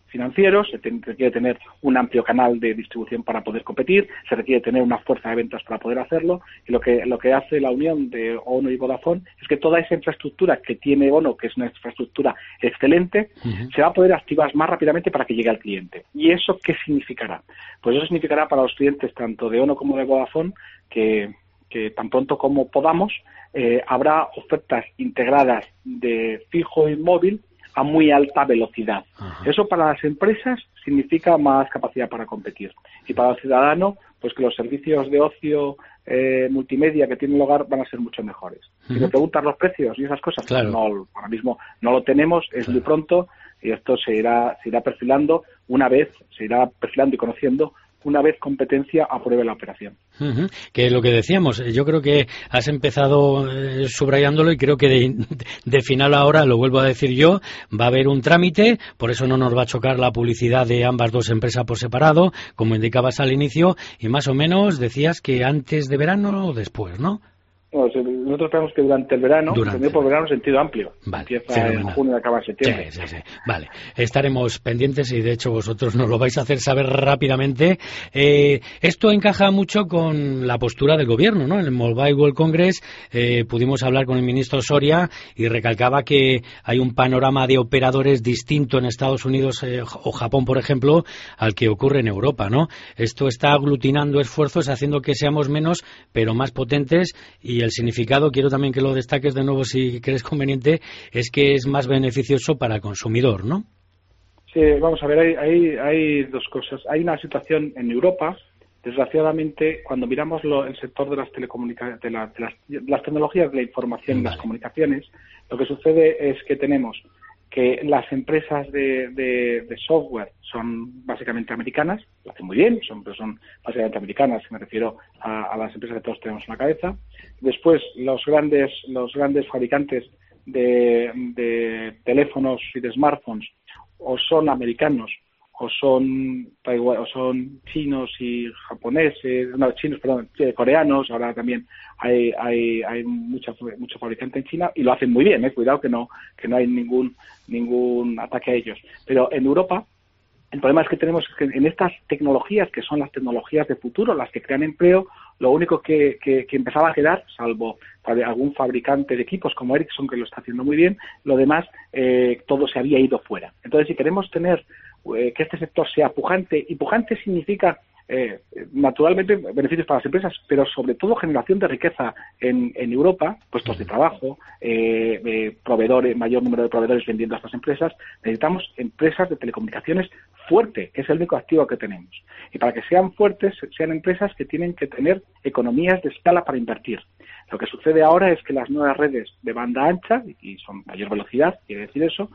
financieros, se, te, se requiere tener un amplio canal de distribución para poder competir, se requiere tener una fuerza de ventas para poder hacerlo, y lo que lo que hace la unión de ONO y Vodafone es que toda esa infraestructura que tiene ONO, que es una infraestructura excelente, uh-huh. se va a poder activar más rápidamente para que llegue al cliente. ¿Y eso qué significará? Pues eso significará para los clientes tanto de ONO como de Vodafone que, que tan pronto como podamos eh, habrá ofertas integradas de fijo y móvil a muy alta velocidad. Ajá. Eso para las empresas significa más capacidad para competir. Y para el ciudadano, pues que los servicios de ocio eh, multimedia que tiene el hogar van a ser mucho mejores. Uh-huh. Si me preguntas los precios y esas cosas, claro. pues no, ahora mismo no lo tenemos, es claro. muy pronto, y esto se irá, se irá perfilando una vez, se irá perfilando y conociendo una vez competencia apruebe la operación. Uh-huh. Que lo que decíamos, yo creo que has empezado eh, subrayándolo y creo que de, de final a ahora, lo vuelvo a decir yo, va a haber un trámite, por eso no nos va a chocar la publicidad de ambas dos empresas por separado, como indicabas al inicio, y más o menos decías que antes de verano o después, ¿no? No, nosotros esperamos que durante el verano, durante por verano en sentido amplio. Vale, empieza fenomenal. En junio y acaba en septiembre. Sí, sí, sí. Vale, estaremos pendientes y de hecho vosotros nos lo vais a hacer saber rápidamente. Eh, esto encaja mucho con la postura del gobierno, ¿no? En el Mobile World Congress eh, pudimos hablar con el ministro Soria y recalcaba que hay un panorama de operadores distinto en Estados Unidos eh, o Japón, por ejemplo, al que ocurre en Europa, ¿no? Esto está aglutinando esfuerzos, haciendo que seamos menos, pero más potentes, y el significado, quiero también que lo destaques de nuevo si crees conveniente, es que es más beneficioso para el consumidor, ¿no? Sí, vamos a ver, hay, hay, hay dos cosas. Hay una situación en Europa, desgraciadamente, cuando miramos lo, el sector de las telecomunicaciones, de, la, de, las, de las tecnologías de la información y vale. las comunicaciones, lo que sucede es que tenemos que las empresas de, de, de software son básicamente americanas, lo hacen muy bien, son, pero son básicamente americanas, me refiero a, a las empresas que todos tenemos en la cabeza. Después, los grandes los grandes fabricantes de, de teléfonos y de smartphones o son americanos o son o son chinos y japoneses, no, chinos, perdón, coreanos, ahora también hay hay hay mucha mucho fabricante en China y lo hacen muy bien, eh, cuidado que no que no hay ningún ningún ataque a ellos. Pero en Europa el problema es que tenemos que en estas tecnologías que son las tecnologías de futuro, las que crean empleo, lo único que, que, que empezaba a quedar, salvo algún fabricante de equipos como Ericsson que lo está haciendo muy bien, lo demás eh, todo se había ido fuera. Entonces, si queremos tener eh, que este sector sea pujante, y pujante significa eh, naturalmente beneficios para las empresas, pero sobre todo generación de riqueza en, en Europa, puestos de trabajo, eh, eh, proveedores, mayor número de proveedores vendiendo a estas empresas, necesitamos empresas de telecomunicaciones fuerte, que es el único activo que tenemos. Y para que sean fuertes, sean empresas que tienen que tener economías de escala para invertir. Lo que sucede ahora es que las nuevas redes de banda ancha, y son mayor velocidad, quiere decir eso,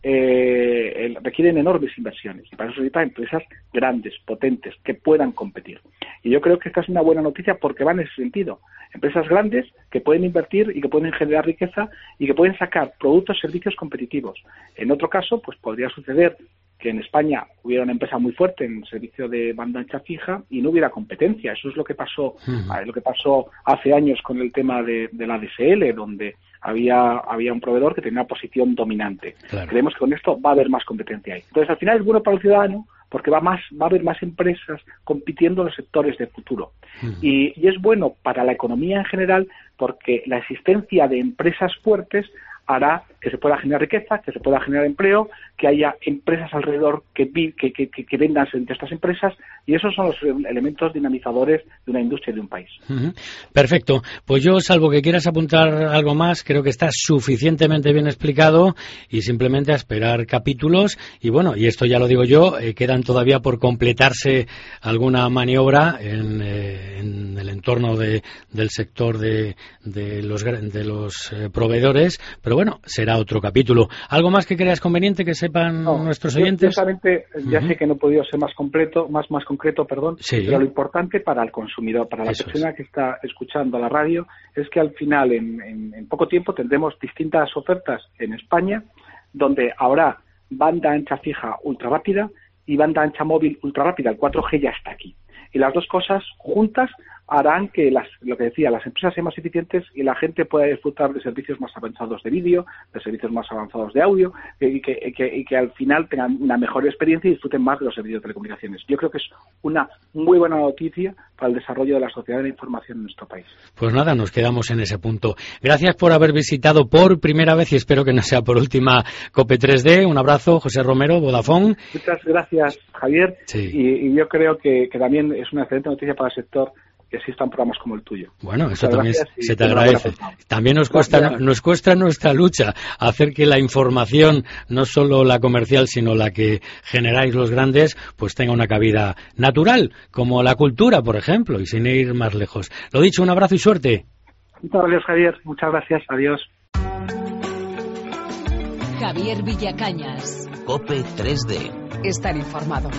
eh, requieren enormes inversiones y para eso se necesitan empresas grandes, potentes, que puedan competir. Y yo creo que esta es una buena noticia porque va en ese sentido. Empresas grandes que pueden invertir y que pueden generar riqueza y que pueden sacar productos y servicios competitivos. En otro caso, pues podría suceder que en España hubiera una empresa muy fuerte en el servicio de banda ancha fija y no hubiera competencia. Eso es lo que pasó, uh-huh. lo que pasó hace años con el tema de, de la D S L, donde había había un proveedor que tenía una posición dominante. Claro. Creemos que con esto va a haber más competencia ahí. Entonces, al final es bueno para el ciudadano porque va más va a haber más empresas compitiendo en los sectores de futuro. Uh-huh. Y, y es bueno para la economía en general porque la existencia de empresas fuertes hará que se pueda generar riqueza, que se pueda generar empleo, que haya empresas alrededor que, que, que, que vendan entre estas empresas, y esos son los elementos dinamizadores de una industria y de un país. Uh-huh. Perfecto. Pues yo, salvo que quieras apuntar algo más, creo que está suficientemente bien explicado y simplemente a esperar capítulos. Y bueno, y esto ya lo digo yo, eh, quedan todavía por completarse alguna maniobra en, eh, en el entorno de, del sector de, de los, de los eh, proveedores, pero bueno, será otro capítulo. ¿Algo más que creas conveniente que sepan no, nuestros oyentes? Justamente, ya uh-huh. sé que no he podido ser más completo, más más concreto, perdón, sí. pero lo importante para el consumidor, para la Eso persona es. que está escuchando la radio, es que al final, en, en, en poco tiempo, tendremos distintas ofertas en España, donde habrá banda ancha fija ultra rápida y banda ancha móvil ultra rápida. El cuatro G ya está aquí. Y las dos cosas juntas harán que las, lo que decía, las empresas sean más eficientes y la gente pueda disfrutar de servicios más avanzados de vídeo, de servicios más avanzados de audio y que, y que, y que al final tengan una mejor experiencia y disfruten más de los servicios de telecomunicaciones. Yo creo que es una muy buena noticia para el desarrollo de la sociedad de la información en nuestro país. Pues nada, nos quedamos en ese punto. Gracias por haber visitado por primera vez y espero que no sea por última COPE tres D. Un abrazo, José Romero, Vodafone. Muchas gracias, Javier. Sí. Y, y yo creo que, que también es una excelente noticia para el sector que existan programas como el tuyo. Bueno, eso Muchas también gracias se te agradece. También nos cuesta, Gracias. nos cuesta nuestra lucha hacer que la información, no solo la comercial, sino la que generáis los grandes, pues tenga una cabida natural, como la cultura, por ejemplo, y sin ir más lejos. Lo dicho, un abrazo y suerte. Muchas gracias, Javier. Muchas gracias. Adiós. Javier Villacañas. COPE tres D. Estar informado.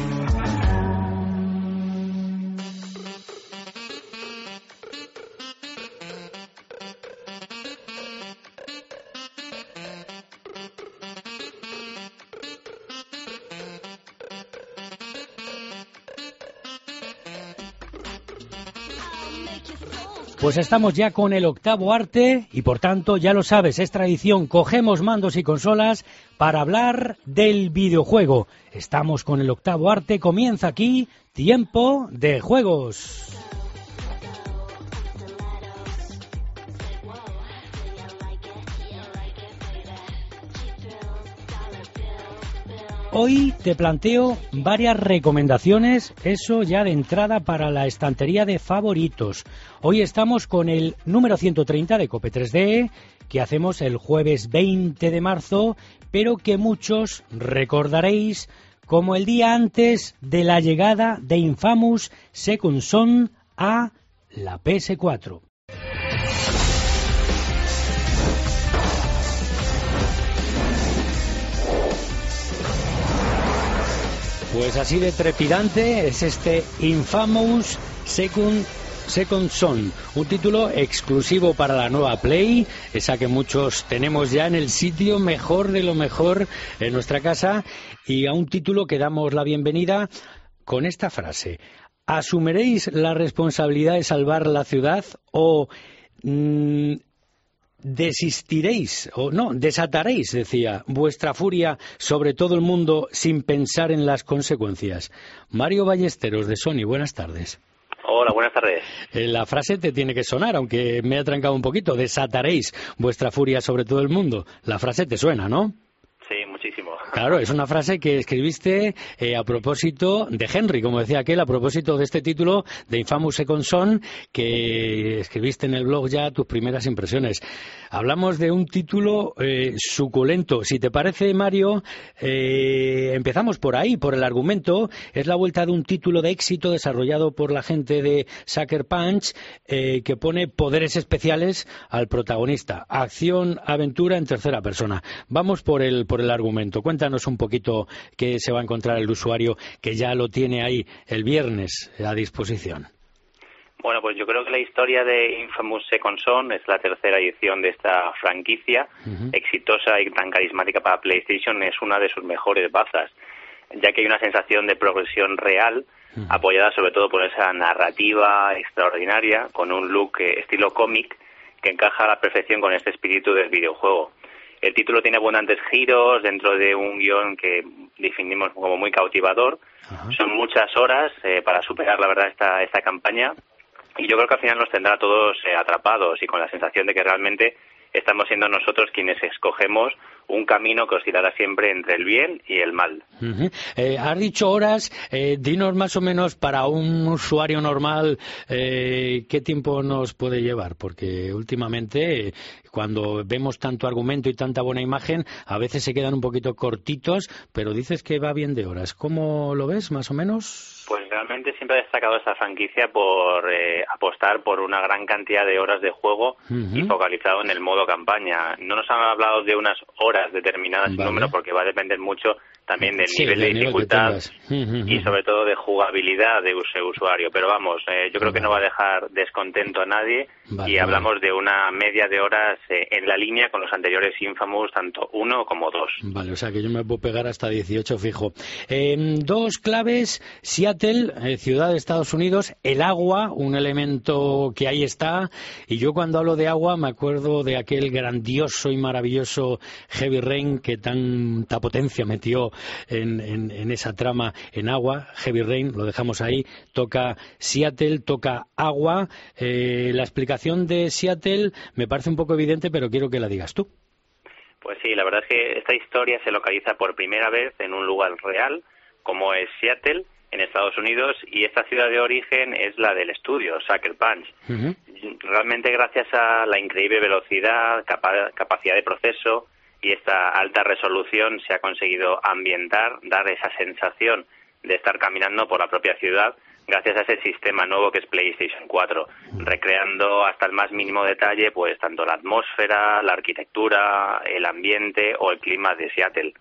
Pues estamos ya con el octavo arte y por tanto, ya lo sabes, es tradición, cogemos mandos y consolas para hablar del videojuego. Estamos con el octavo arte, comienza aquí Tiempo de Juegos. Hoy te planteo varias recomendaciones, eso ya de entrada para la estantería de favoritos. Hoy estamos con el número ciento treinta de COPE tres D, que hacemos el jueves veinte de marzo, pero que muchos recordaréis como el día antes de la llegada de Infamous Second Son a la P S cuatro. Pues así de trepidante es este Infamous Second, Second Son, un título exclusivo para la nueva Play, esa que muchos tenemos ya en el sitio mejor de lo mejor en nuestra casa, y a un título que damos la bienvenida con esta frase: ¿asumiréis la responsabilidad de salvar la ciudad o mmm, desistiréis, o no, desataréis, decía, vuestra furia sobre todo el mundo sin pensar en las consecuencias? Mario Ballesteros, de Sony, buenas tardes. Hola, buenas tardes. Eh, la frase te tiene que sonar, aunque me ha trancado un poquito. Desataréis vuestra furia sobre todo el mundo. La frase te suena, ¿no? Sí, muchísimo. Claro, es una frase que escribiste eh, a propósito de Henry, como decía aquel, a propósito de este título de Infamous Second Son, que escribiste en el blog ya tus primeras impresiones. Hablamos de un título eh, suculento. Si te parece, Mario, eh, empezamos por ahí, por el argumento. Es la vuelta de un título de éxito desarrollado por la gente de Sucker Punch, eh, que pone poderes especiales al protagonista. Acción, aventura en tercera persona. Vamos por el, por el argumento. Cuéntanos un poquito qué se va a encontrar el usuario que ya lo tiene ahí el viernes a disposición. Bueno, pues yo creo que la historia de Infamous Second Son es la tercera edición de esta franquicia, uh-huh. exitosa y tan carismática para PlayStation, es una de sus mejores bazas, ya que hay una sensación de progresión real, uh-huh. apoyada sobre todo por esa narrativa extraordinaria, con un look eh, estilo cómic que encaja a la perfección con este espíritu del videojuego. El título tiene abundantes giros dentro de un guión que definimos como muy cautivador. Uh-huh. Son muchas horas eh, para superar, la verdad, esta, esta campaña. Y yo creo que al final nos tendrá a todos eh, atrapados y con la sensación de que realmente estamos siendo nosotros quienes escogemos un camino que oscilará siempre entre el bien y el mal. Uh-huh. Eh, has dicho horas, eh, dinos más o menos para un usuario normal eh, qué tiempo nos puede llevar, porque últimamente eh, cuando vemos tanto argumento y tanta buena imagen, a veces se quedan un poquito cortitos, pero dices que va bien de horas. ¿Cómo lo ves, más o menos? Pues realmente siempre ha destacado esta franquicia por eh, apostar por una gran cantidad de horas de juego uh-huh. y focalizado en el modo campaña. No nos han hablado de unas horas determinadas, vale. número, porque va a depender mucho también del sí, nivel de dificultad nivel y sobre todo de jugabilidad de ese usuario. Pero vamos, eh, yo creo que no va a dejar descontento a nadie vale, y hablamos vale. de una media de horas eh, en la línea con los anteriores Infamous, tanto uno como dos. Vale, o sea que yo me puedo pegar hasta dieciocho fijo. Eh, dos claves, Seattle, eh, ciudad de Estados Unidos, el agua, un elemento que ahí está, y yo cuando hablo de agua me acuerdo de aquel grandioso y maravilloso Heavy Rain que tanta potencia metió en, en, en esa trama en agua. Heavy Rain, lo dejamos ahí, toca Seattle, toca agua. Eh, la explicación de Seattle me parece un poco evidente, pero quiero que la digas tú. Pues sí, la verdad es que esta historia se localiza por primera vez en un lugar real, como es Seattle, en Estados Unidos, y esta ciudad de origen es la del estudio, Sucker Punch. Uh-huh. Realmente gracias a la increíble velocidad, capa- capacidad de proceso y esta alta resolución se ha conseguido ambientar, dar esa sensación de estar caminando por la propia ciudad gracias a ese sistema nuevo que es PlayStation cuatro, recreando hasta el más mínimo detalle pues tanto la atmósfera, la arquitectura, el ambiente o el clima de Seattle.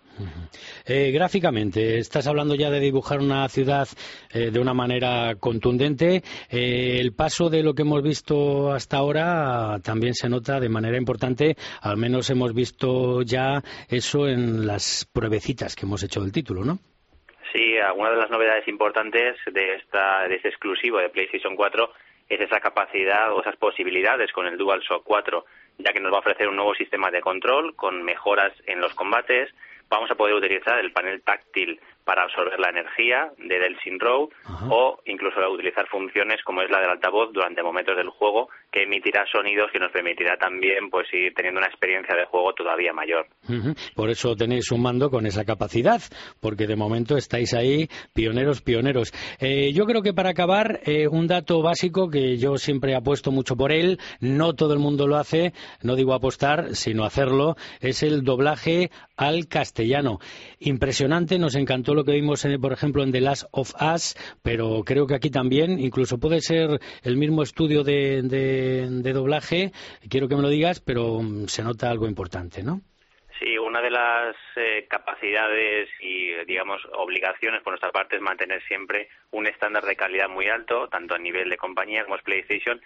Eh, gráficamente, estás hablando ya de dibujar una ciudad eh, de una manera contundente. Eh, el paso de lo que hemos visto hasta ahora también se nota de manera importante, al menos hemos visto ya eso en las pruebecitas que hemos hecho del título, ¿no? Sí, una de las novedades importantes de, esta, de este exclusivo de PlayStation cuatro es esa capacidad o esas posibilidades con el DualShock cuatro, ya que nos va a ofrecer un nuevo sistema de control con mejoras en los combates. Vamos a poder utilizar el panel táctil para absorber la energía de Delsin Road o incluso utilizar funciones como es la del altavoz durante momentos del juego que emitirá sonidos que nos permitirá también pues ir teniendo una experiencia de juego todavía mayor. Uh-huh. Por eso tenéis un mando con esa capacidad, porque de momento estáis ahí pioneros, pioneros. Eh, yo creo que para acabar, eh, un dato básico que yo siempre apuesto mucho por él, no todo el mundo lo hace, no digo apostar, sino hacerlo, es el doblaje al castellano. Impresionante, nos encantó lo que vimos, en, por ejemplo, en The Last of Us, pero creo que aquí también, incluso puede ser el mismo estudio de, de, de doblaje, quiero que me lo digas, pero um, se nota algo importante, ¿no? Sí, una de las eh, capacidades y, digamos, obligaciones por nuestra parte es mantener siempre un estándar de calidad muy alto, tanto a nivel de compañía como es PlayStation,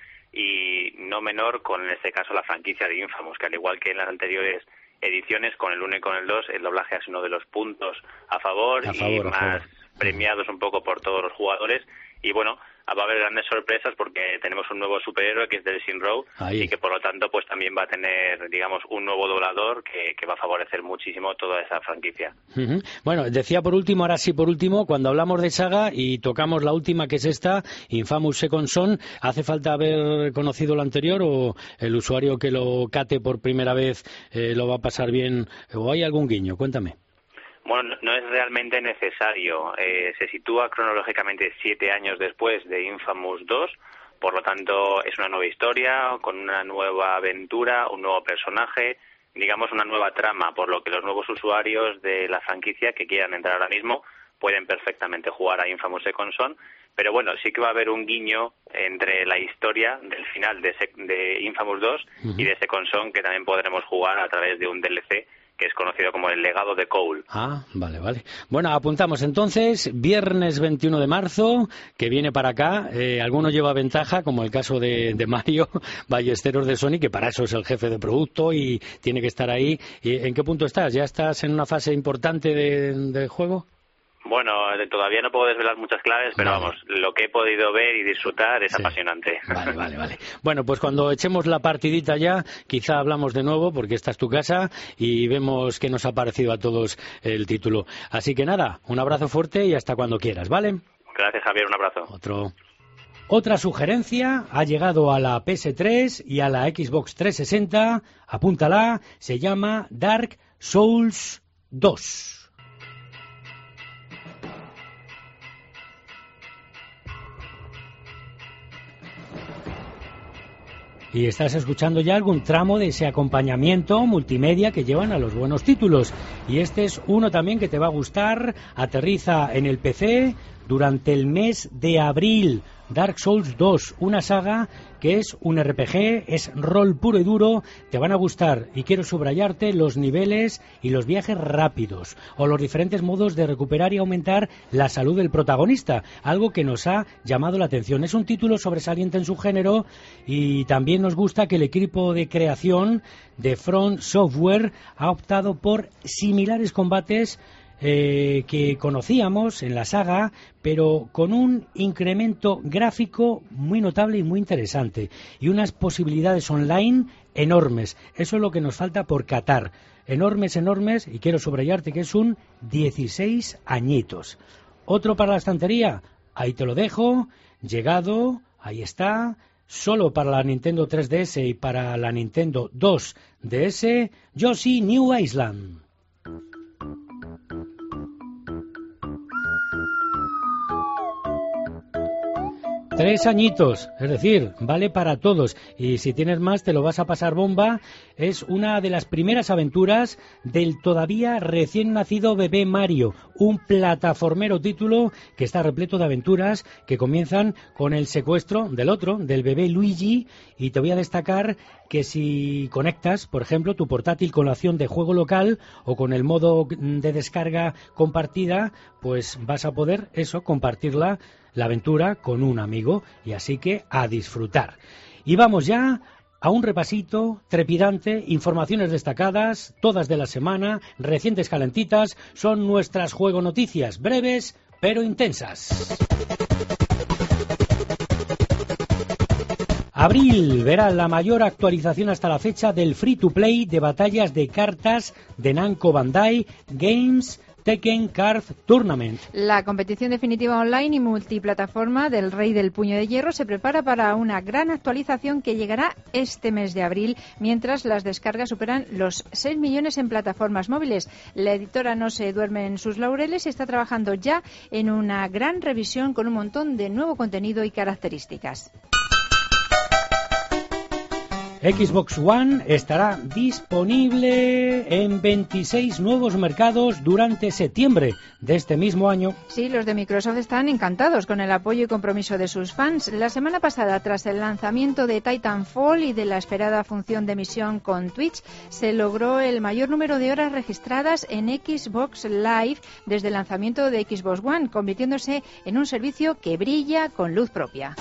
y no menor con, en este caso, la franquicia de Infamous, que al igual que en las anteriores ediciones, con el uno y con el dos, el doblaje es uno de los puntos a favor, a favor y a más favor. Premiados un poco por todos los jugadores. Y bueno, va a haber grandes sorpresas porque tenemos un nuevo superhéroe que es Delsin Road y que por lo tanto pues también va a tener, digamos, un nuevo doblador que, que va a favorecer muchísimo toda esa franquicia. Uh-huh. Bueno, decía por último, ahora sí por último, cuando hablamos de saga y tocamos la última que es esta, Infamous Second Son, ¿hace falta haber conocido lo anterior o el usuario que lo cate por primera vez eh, lo va a pasar bien o hay algún guiño? Cuéntame. Bueno, no es realmente necesario. Eh, se sitúa cronológicamente siete años después de Infamous dos, por lo tanto es una nueva historia, con una nueva aventura, un nuevo personaje, digamos una nueva trama, por lo que los nuevos usuarios de la franquicia que quieran entrar ahora mismo pueden perfectamente jugar a Infamous Second Son, pero bueno, sí que va a haber un guiño entre la historia del final de, de Infamous dos uh-huh. y de Second Son que también podremos jugar a través de un D L C que es conocido como el legado de Cole. Ah, vale, vale. Bueno, apuntamos entonces, viernes veintiuno de marzo, que viene para acá. Eh, alguno lleva ventaja, como el caso de, de Mario Ballesteros de Sony, que para eso es el jefe de producto y tiene que estar ahí. ¿Y en qué punto estás? ¿Ya estás en una fase importante de, del juego? Bueno, todavía no puedo desvelar muchas claves, pero vale. vamos, lo que he podido ver y disfrutar es sí. apasionante. Vale, vale, vale. Bueno, pues cuando echemos la partidita ya, quizá hablamos de nuevo, porque esta es tu casa, y vemos qué nos ha parecido a todos el título. Así que nada, un abrazo fuerte y hasta cuando quieras, ¿vale? Gracias, Javier, un abrazo. Otro. Otra sugerencia ha llegado a la P S tres y a la Xbox trescientos sesenta, apúntala, se llama Dark Souls dos. Y estás escuchando ya algún tramo de ese acompañamiento multimedia que llevan a los buenos títulos. Y este es uno también que te va a gustar. Aterriza en el P C durante el mes de abril. Dark Souls dos, una saga que es un R P G, es rol puro y duro, te van a gustar, y quiero subrayarte los niveles y los viajes rápidos, o los diferentes modos de recuperar y aumentar la salud del protagonista, algo que nos ha llamado la atención. Es un título sobresaliente en su género, y también nos gusta que el equipo de creación de From Software ha optado por similares combates Eh, que conocíamos en la saga, pero con un incremento gráfico muy notable y muy interesante, y unas posibilidades online enormes. Eso es lo que nos falta por catar. Enormes, enormes, y quiero subrayarte que es un dieciséis añitos. Otro para la estantería, ahí te lo dejo, llegado, ahí está, solo para la Nintendo tres D S y para la Nintendo dos D S, Yoshi New Island. Tres añitos, es decir, vale para todos, y si tienes más te lo vas a pasar bomba. Es una de las primeras aventuras del todavía recién nacido bebé Mario, un plataformero título que está repleto de aventuras que comienzan con el secuestro del otro, del bebé Luigi, y te voy a destacar que si conectas, por ejemplo, tu portátil con la opción de juego local o con el modo de descarga compartida, pues vas a poder, eso, compartirla, la aventura, con un amigo, y así que a disfrutar. Y vamos ya a un repasito trepidante, informaciones destacadas, todas de la semana, recientes calentitas, son nuestras juego noticias, breves pero intensas. Abril verá la mayor actualización hasta la fecha del free-to-play de batallas de cartas de Namco Bandai Games Tekken Card Tournament. La competición definitiva online y multiplataforma del Rey del Puño de Hierro se prepara para una gran actualización que llegará este mes de abril, mientras las descargas superan los seis millones en plataformas móviles. La editora no se duerme en sus laureles y está trabajando ya en una gran revisión con un montón de nuevo contenido y características. Xbox One estará disponible en veintiséis nuevos mercados durante septiembre de este mismo año. Sí, los de Microsoft están encantados con el apoyo y compromiso de sus fans. La semana pasada, tras el lanzamiento de Titanfall y de la esperada función de emisión con Twitch, se logró el mayor número de horas registradas en Xbox Live desde el lanzamiento de Xbox One, convirtiéndose en un servicio que brilla con luz propia.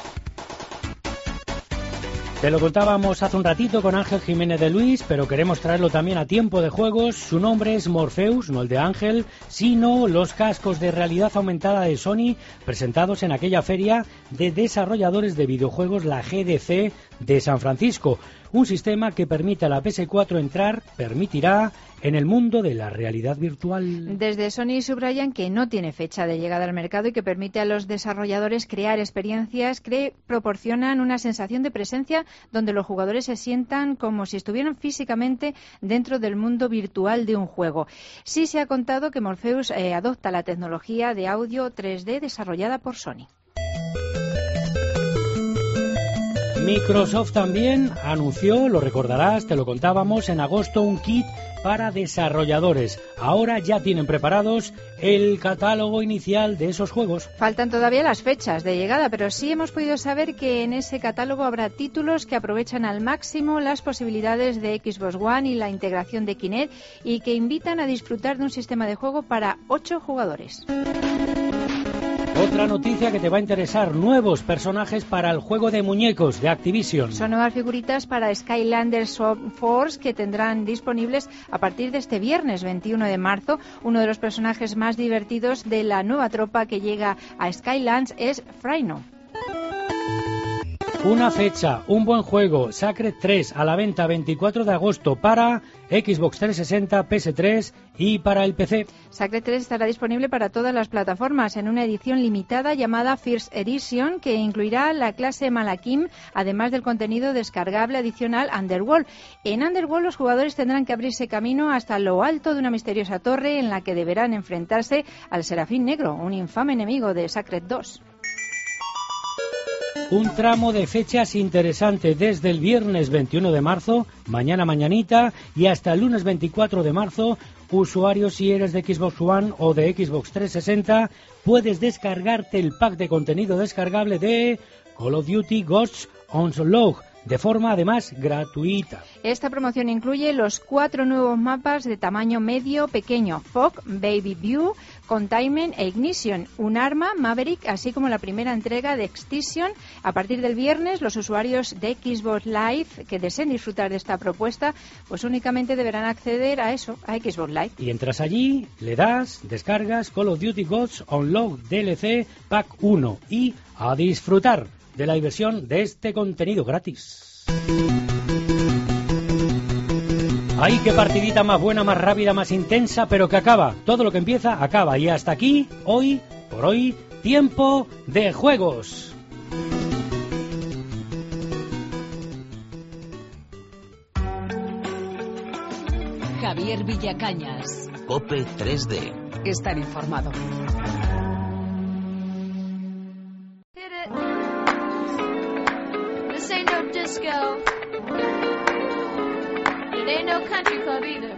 Te lo contábamos hace un ratito con Ángel Jiménez de Luis, pero queremos traerlo también a tiempo de juegos. Su nombre es Morpheus, no el de Ángel, sino los cascos de realidad aumentada de Sony presentados en aquella feria de desarrolladores de videojuegos, la G D C de San Francisco. Un sistema que permite a la P S cuatro entrar, permitirá en el mundo de la realidad virtual. Desde Sony subrayan que no tiene fecha de llegada al mercado y que permite a los desarrolladores crear experiencias que proporcionan una sensación de presencia donde los jugadores se sientan como si estuvieran físicamente dentro del mundo virtual de un juego. Sí se ha contado que Morpheus eh, adopta la tecnología de audio tres D desarrollada por Sony. Microsoft también anunció, lo recordarás, te lo contábamos en agosto, un kit para desarrolladores. Ahora ya tienen preparados el catálogo inicial de esos juegos. Faltan todavía las fechas de llegada, pero sí hemos podido saber que en ese catálogo habrá títulos que aprovechan al máximo las posibilidades de Xbox One y la integración de Kinect, y que invitan a disfrutar de un sistema de juego para ocho jugadores. Otra noticia que te va a interesar, nuevos personajes para el juego de muñecos de Activision. Son nuevas figuritas para Skylanders Force que tendrán disponibles a partir de este viernes veintiuno de marzo. Uno de los personajes más divertidos de la nueva tropa que llega a Skylands es Frino. Una fecha, un buen juego, Sacred tres, a la venta veinticuatro de agosto para Xbox trescientos sesenta, P S tres y para el P C. Sacred tres estará disponible para todas las plataformas en una edición limitada llamada First Edition, que incluirá la clase Malakim, además del contenido descargable adicional Underworld. En Underworld los jugadores tendrán que abrirse camino hasta lo alto de una misteriosa torre en la que deberán enfrentarse al Serafín Negro, un infame enemigo de Sacred dos. Un tramo de fechas interesante desde el viernes veintiuno de marzo, mañana mañanita, y hasta el lunes veinticuatro de marzo, usuarios si eres de Xbox One o de Xbox trescientos sesenta, puedes descargarte el pack de contenido descargable de Call of Duty Ghosts Unlocked, de forma además gratuita. Esta promoción incluye los cuatro nuevos mapas de tamaño medio pequeño, Fog, Baby View, Containment e Ignition, un arma, Maverick, así como la primera entrega de Extinction. A partir del viernes, los usuarios de Xbox Live que deseen disfrutar de esta propuesta, pues únicamente deberán acceder a eso, a Xbox Live. Y entras allí, le das, descargas Call of Duty Ghosts Unlocked D L C Pack uno y a disfrutar de la diversión de este contenido gratis. ¡Ay, qué partidita más buena, más rápida, más intensa, pero que acaba! Todo lo que empieza, acaba. Y hasta aquí, hoy, por hoy, tiempo de juegos. Javier Villacañas. COPE tres D. Estar informado. This ain't no disco. It ain't no country club either.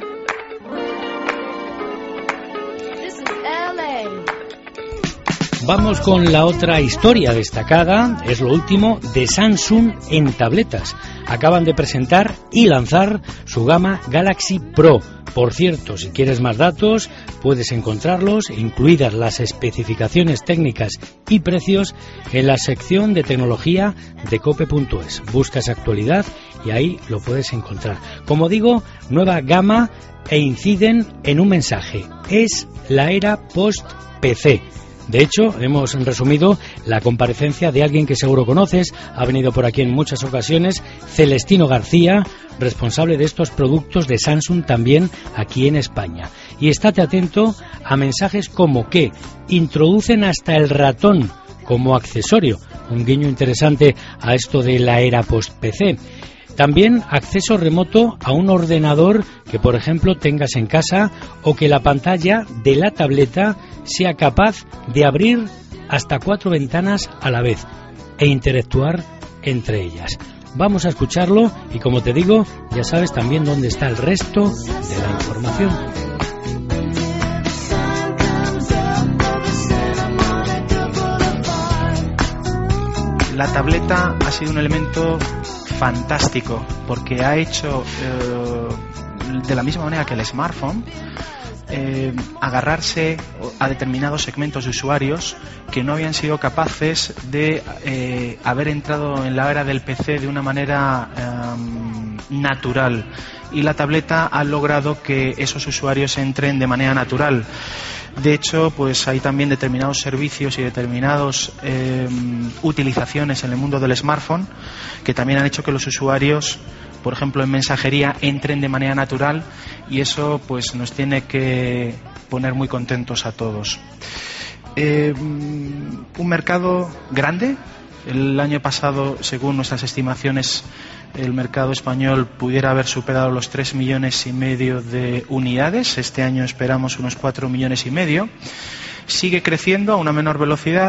This is L A. Vamos con la otra historia destacada, es lo último de Samsung en tabletas. Acaban de presentar y lanzar su gama Galaxy Pro. Por cierto, si quieres más datos, puedes encontrarlos, incluidas las especificaciones técnicas y precios, en la sección de tecnología de cope punto es. Buscas actualidad y ahí lo puedes encontrar. Como digo, nueva gama e inciden en un mensaje. Es la era post-P C. De hecho, hemos resumido la comparecencia de alguien que seguro conoces, ha venido por aquí en muchas ocasiones, Celestino García, responsable de estos productos de Samsung también aquí en España. Y estate atento a mensajes como que introducen hasta el ratón como accesorio, un guiño interesante a esto de la era post-P C. También acceso remoto a un ordenador que, por ejemplo, tengas en casa o que la pantalla de la tableta sea capaz de abrir hasta cuatro ventanas a la vez e interactuar entre ellas. Vamos a escucharlo y, como te digo, ya sabes también dónde está el resto de la información. La tableta ha sido un elemento fantástico porque ha hecho eh, de la misma manera que el smartphone eh, agarrarse a determinados segmentos de usuarios que no habían sido capaces de eh, haber entrado en la era del P C de una manera eh, natural, y la tableta ha logrado que esos usuarios entren de manera natural. De hecho, pues hay también determinados servicios y determinadas eh, utilizaciones en el mundo del smartphone que también han hecho que los usuarios, por ejemplo en mensajería, entren de manera natural, y eso pues nos tiene que poner muy contentos a todos. Eh, un mercado grande. El año pasado, según nuestras estimaciones, el mercado español pudiera haber superado los tres millones y medio de unidades. Este año esperamos unos cuatro millones y medio. Sigue creciendo a una menor velocidad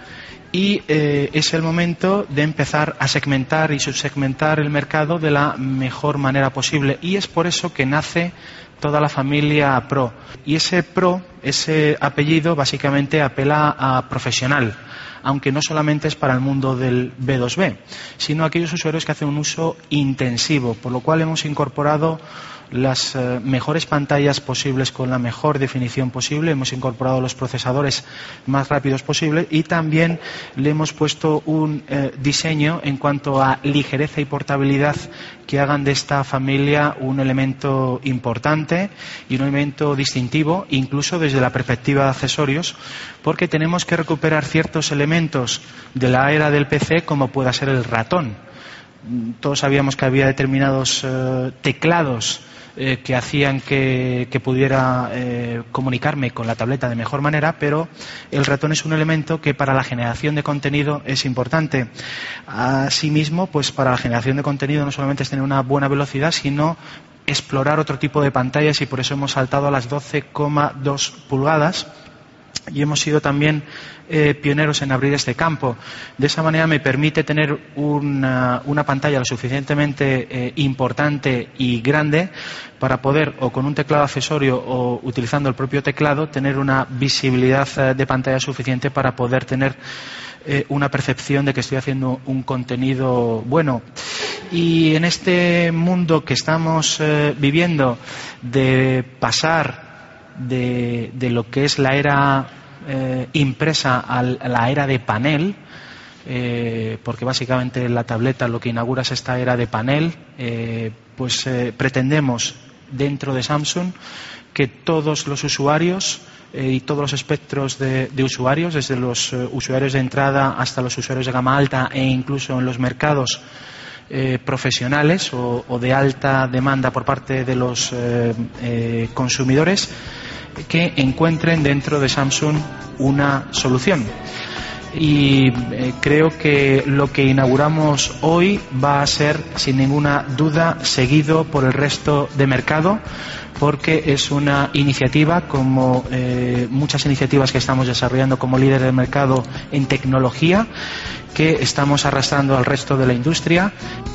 y eh, es el momento de empezar a segmentar y subsegmentar el mercado de la mejor manera posible. Y es por eso que nace toda la familia Pro. Y ese Pro, ese apellido, básicamente apela a profesional, aunque no solamente es para el mundo del B dos B, sino aquellos usuarios que hacen un uso intensivo, por lo cual hemos incorporado las eh, mejores pantallas posibles con la mejor definición posible, hemos incorporado los procesadores más rápidos posibles y también le hemos puesto un eh, diseño en cuanto a ligereza y portabilidad que hagan de esta familia un elemento importante y un elemento distintivo, incluso desde la perspectiva de accesorios, porque tenemos que recuperar ciertos elementos de la era del P C, como pueda ser el ratón. Todos sabíamos que había determinados eh, teclados eh, que hacían que, que pudiera eh, comunicarme con la tableta de mejor manera, pero el ratón es un elemento que para la generación de contenido es importante. Asimismo, pues para la generación de contenido no solamente es tener una buena velocidad, sino explorar otro tipo de pantallas, y por eso hemos saltado a las doce coma dos pulgadas. y hemos sido también eh, pioneros en abrir este campo. De esa manera me permite tener una, una pantalla lo suficientemente eh, importante y grande para poder, o con un teclado accesorio o utilizando el propio teclado, tener una visibilidad eh, de pantalla suficiente para poder tener eh, una percepción de que estoy haciendo un contenido bueno. Y en este mundo que estamos eh, viviendo, de pasar De, de lo que es la era eh, impresa a la era de panel, eh, porque básicamente la tableta lo que inaugura es esta era de panel, eh, pues eh, pretendemos dentro de Samsung que todos los usuarios eh, y todos los espectros de, de usuarios, desde los eh, usuarios de entrada hasta los usuarios de gama alta e incluso en los mercados Eh, profesionales o, o de alta demanda por parte de los eh, eh, consumidores, que encuentren dentro de Samsung una solución. Y eh, creo que lo que inauguramos hoy va a ser sin ninguna duda seguido por el resto de mercado, porque es una iniciativa, como eh, muchas iniciativas que estamos desarrollando como líder del mercado en tecnología, que estamos arrastrando al resto de la industria.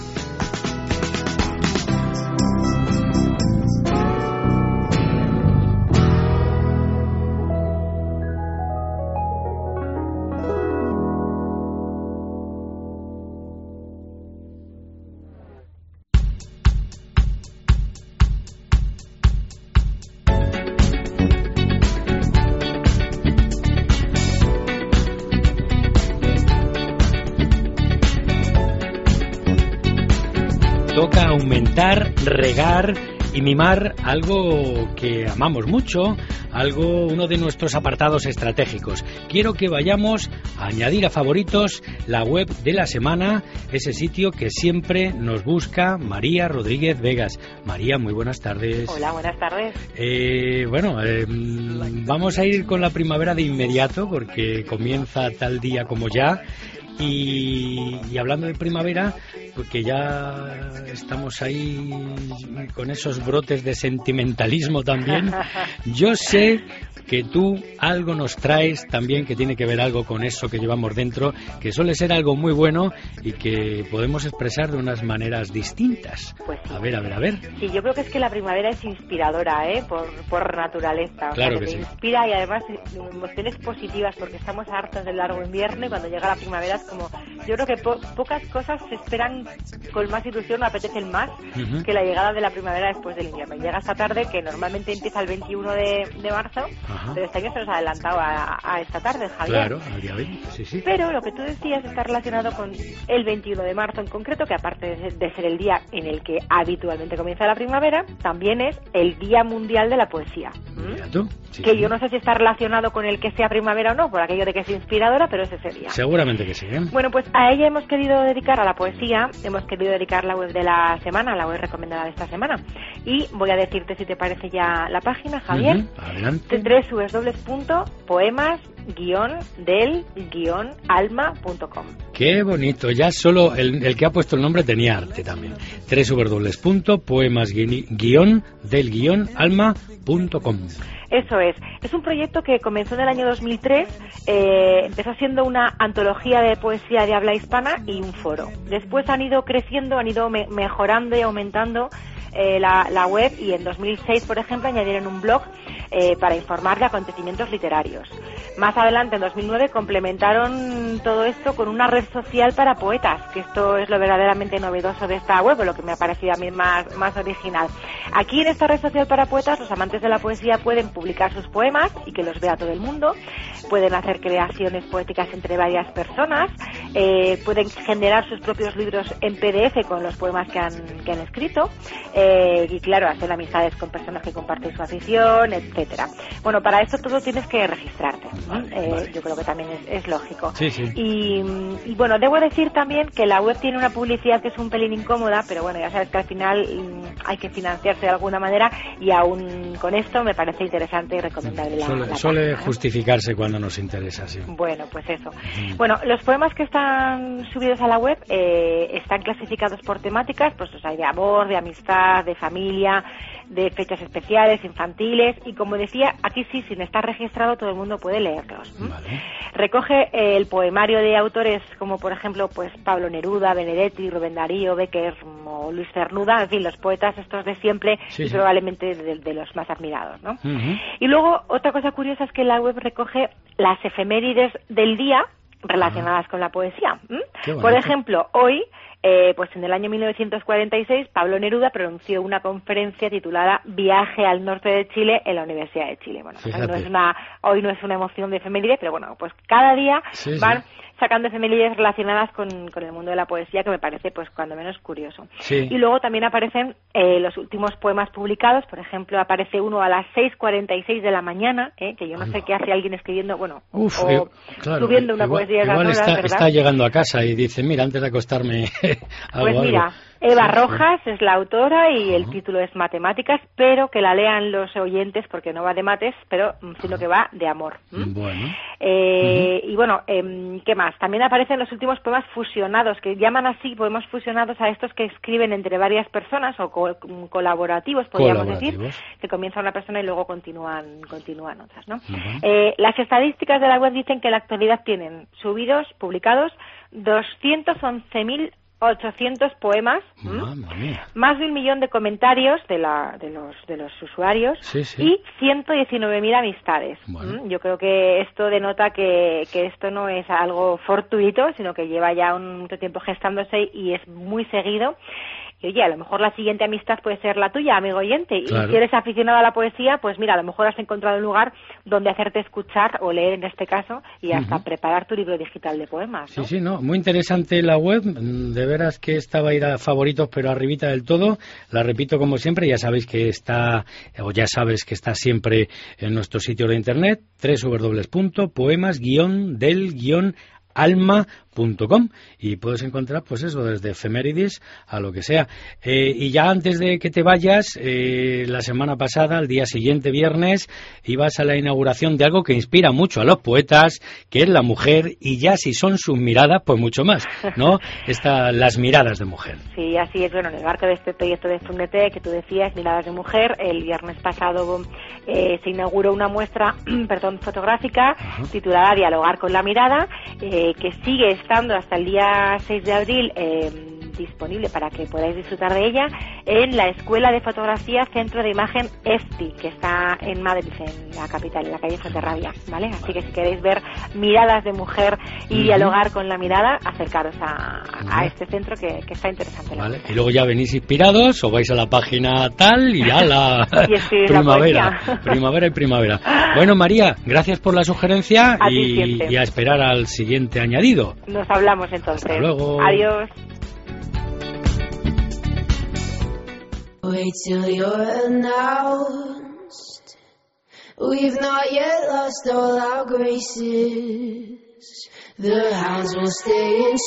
Toca aumentar, regar y mimar algo que amamos mucho, algo, uno de nuestros apartados estratégicos. Quiero que vayamos a añadir a favoritos la web de la semana, ese sitio que siempre nos busca María Rodríguez Vegas. María, muy buenas tardes. Hola, buenas tardes. Eh, bueno, eh, vamos a ir con la primavera de inmediato porque comienza tal día como ya. Y, y hablando de primavera, porque ya estamos ahí con esos brotes de sentimentalismo también, yo sé que tú algo nos traes también que tiene que ver algo con eso que llevamos dentro, que suele ser algo muy bueno y que podemos expresar de unas maneras distintas. Pues sí. A ver, a ver, a ver. Sí, yo creo que es que la primavera es inspiradora, ¿eh? Por, por naturaleza. O claro sea, que, que te sí. Inspira y además emociones positivas, porque estamos hartos del largo invierno y cuando llega la primavera es como... Yo creo que po pocas cosas se esperan con más ilusión o apetecen más uh-huh. que la llegada de la primavera después del invierno. Llega esta tarde, que normalmente empieza el veintiuno de, de marzo, uh-huh. pero este año se nos ha adelantado a, a esta tarde, Javier. Claro, al día veinte, sí, sí. Pero lo que tú decías está relacionado con el veintiuno de marzo en concreto, que aparte de ser, de ser el día en el que habitualmente comienza la primavera, también es el Día Mundial de la Poesía. Mira tú. Sí, que sí. yo no sé si está relacionado con el que sea primavera o no, por aquello de que es inspiradora, pero es ese día. Seguramente que sí, ¿eh? Bueno, pues a ella hemos querido dedicar, a la poesía, hemos querido dedicar la web de la semana, la web recomendada de esta semana. Y voy a decirte, si te parece ya la página, Javier. Uh-huh. Adelante. doble u doble u doble u punto poemas guion del guion alma punto com. Qué bonito, ya solo el, el que ha puesto el nombre tenía arte también. doble u doble u doble u punto poemas guion del guion alma punto com. Eso es. Es un proyecto que comenzó en el año dos mil tres, eh, empezó siendo una antología de poesía de habla hispana y un foro. Después han ido creciendo, han ido me mejorando y aumentando eh, la, la web, y en dos mil seis, por ejemplo, añadieron un blog eh, para informar de acontecimientos literarios. Más adelante, en dos mil nueve, complementaron todo esto con una red social para poetas, que esto es lo verdaderamente novedoso de esta web, o lo que me ha parecido a mí más, más original. Aquí en esta red social para poetas, los amantes de la poesía pueden publicar sus poemas y que los vea todo el mundo, pueden hacer creaciones poéticas entre varias personas, eh, pueden generar sus propios libros en P D F con los poemas que han, que han escrito, eh, y claro, hacer amistades con personas que comparten su afición, etcétera. Bueno, para esto todo tienes que registrarte. Vale, eh, vale. Yo creo que también es, es lógico. Sí, sí. Y, y bueno, debo decir también que la web tiene una publicidad que es un pelín incómoda, pero bueno, ya sabes que al final hay que financiarse de alguna manera, y aún con esto me parece interesante y recomendable la, suele, la suele página, ¿no? justificarse cuando nos interesa, sí. Bueno, pues eso. Mm. Bueno, los poemas que están subidos a la web eh, están clasificados por temáticas, pues o sea, de amor, de amistad, de familia, de fechas especiales, infantiles, y como decía, aquí sí, sin estar registrado, todo el mundo puede leerlos. ¿Mm? Vale. Recoge eh, el poemario de autores como, por ejemplo, pues Pablo Neruda, Benedetti, Rubén Darío, Becker o Luis Cernuda, en fin, los poetas estos de siempre, sí, y sí. probablemente de, de los más admirados, ¿no? Uh-huh. Y luego, otra cosa curiosa es que la web recoge las efemérides del día relacionadas uh-huh. con la poesía. ¿Mm? Por ejemplo, hoy, eh, pues en el año mil novecientos cuarenta y seis, Pablo Neruda pronunció una conferencia titulada Viaje al norte de Chile en la Universidad de Chile. Bueno, no es una, hoy no es una emoción de efeméride, pero bueno, pues cada día sí, van sí. sacando efemérides relacionadas con, con el mundo de la poesía, que me parece, pues, cuando menos curioso. Sí. Y luego también aparecen eh, los últimos poemas publicados. Por ejemplo, aparece uno a las seis cuarenta y seis de la mañana, eh, que yo no Ay, sé no. qué hace alguien escribiendo, bueno, Uf, o eh, claro, subiendo una igual, poesía. Igual horas, está, ¿verdad? está llegando a casa y dice, mira, antes de acostarme hago Pues mira, algo. Eva sí, Rojas sí. es la autora y uh-huh. el título es Matemáticas, pero que la lean los oyentes porque no va de mates, pero sino que va de amor. ¿Mm? Bueno. Eh, uh-huh. Y bueno, eh, ¿qué más? También aparecen los últimos poemas fusionados, que llaman así poemas fusionados a estos que escriben entre varias personas o co- colaborativos, podríamos decir, que comienza una persona y luego continúan continúan otras, ¿no? Uh-huh. Eh, las estadísticas de la web dicen que en la actualidad tienen subidos, publicados, doscientos once mil ochocientos poemas, más de un millón de comentarios de, la, de, los, de los usuarios sí, sí. y ciento diecinueve mil amistades. Bueno. Yo creo que esto denota que, que esto no es algo fortuito, sino que lleva ya un mucho tiempo gestándose y es muy seguido. Y oye, a lo mejor la siguiente amistad puede ser la tuya, amigo oyente. Claro. Y si eres aficionado a la poesía, pues mira, a lo mejor has encontrado un lugar donde hacerte escuchar o leer en este caso y hasta uh-huh. preparar tu libro digital de poemas, ¿no? Sí, sí, no, muy interesante la web. De veras que esta va a ir a favoritos, pero arribita del todo. La repito como siempre, ya sabéis que está, o ya sabes que está siempre en nuestro sitio de internet, doble u doble u doble u punto poemas guion del guion alma punto com, y puedes encontrar pues eso, desde efemérides a lo que sea. Eh, y ya antes de que te vayas, eh, la semana pasada, al día siguiente, viernes, ibas a la inauguración de algo que inspira mucho a los poetas, que es la mujer, y ya si son sus miradas, pues mucho más, ¿no? Esta, las miradas de mujer. Sí, así es. Bueno, en el marco de este proyecto de Fundete, que tú decías, Miradas de Mujer, el viernes pasado eh, se inauguró una muestra perdón, fotográfica uh-huh. titulada Dialogar con la mirada, eh, que sigue estando hasta el día seis de abril eh, disponible para que podáis disfrutar de ella en la Escuela de Fotografía Centro de Imagen E F T I, que está en Madrid, en la capital, en la calle Fuenterrabía, ¿vale? Así que si queréis ver miradas de mujer y uh-huh. dialogar con la mirada, acercaros a, uh-huh. a este centro que, que está interesante. Vale. Y luego ya venís inspirados o vais a la página tal y a la y primavera, la primavera y primavera. Bueno, María, gracias por la sugerencia a y, y a esperar al siguiente añadido. Nos hablamos entonces. Hasta luego. Adiós. Wait till you're announced. We've not yet lost all our graces. The hounds will stay in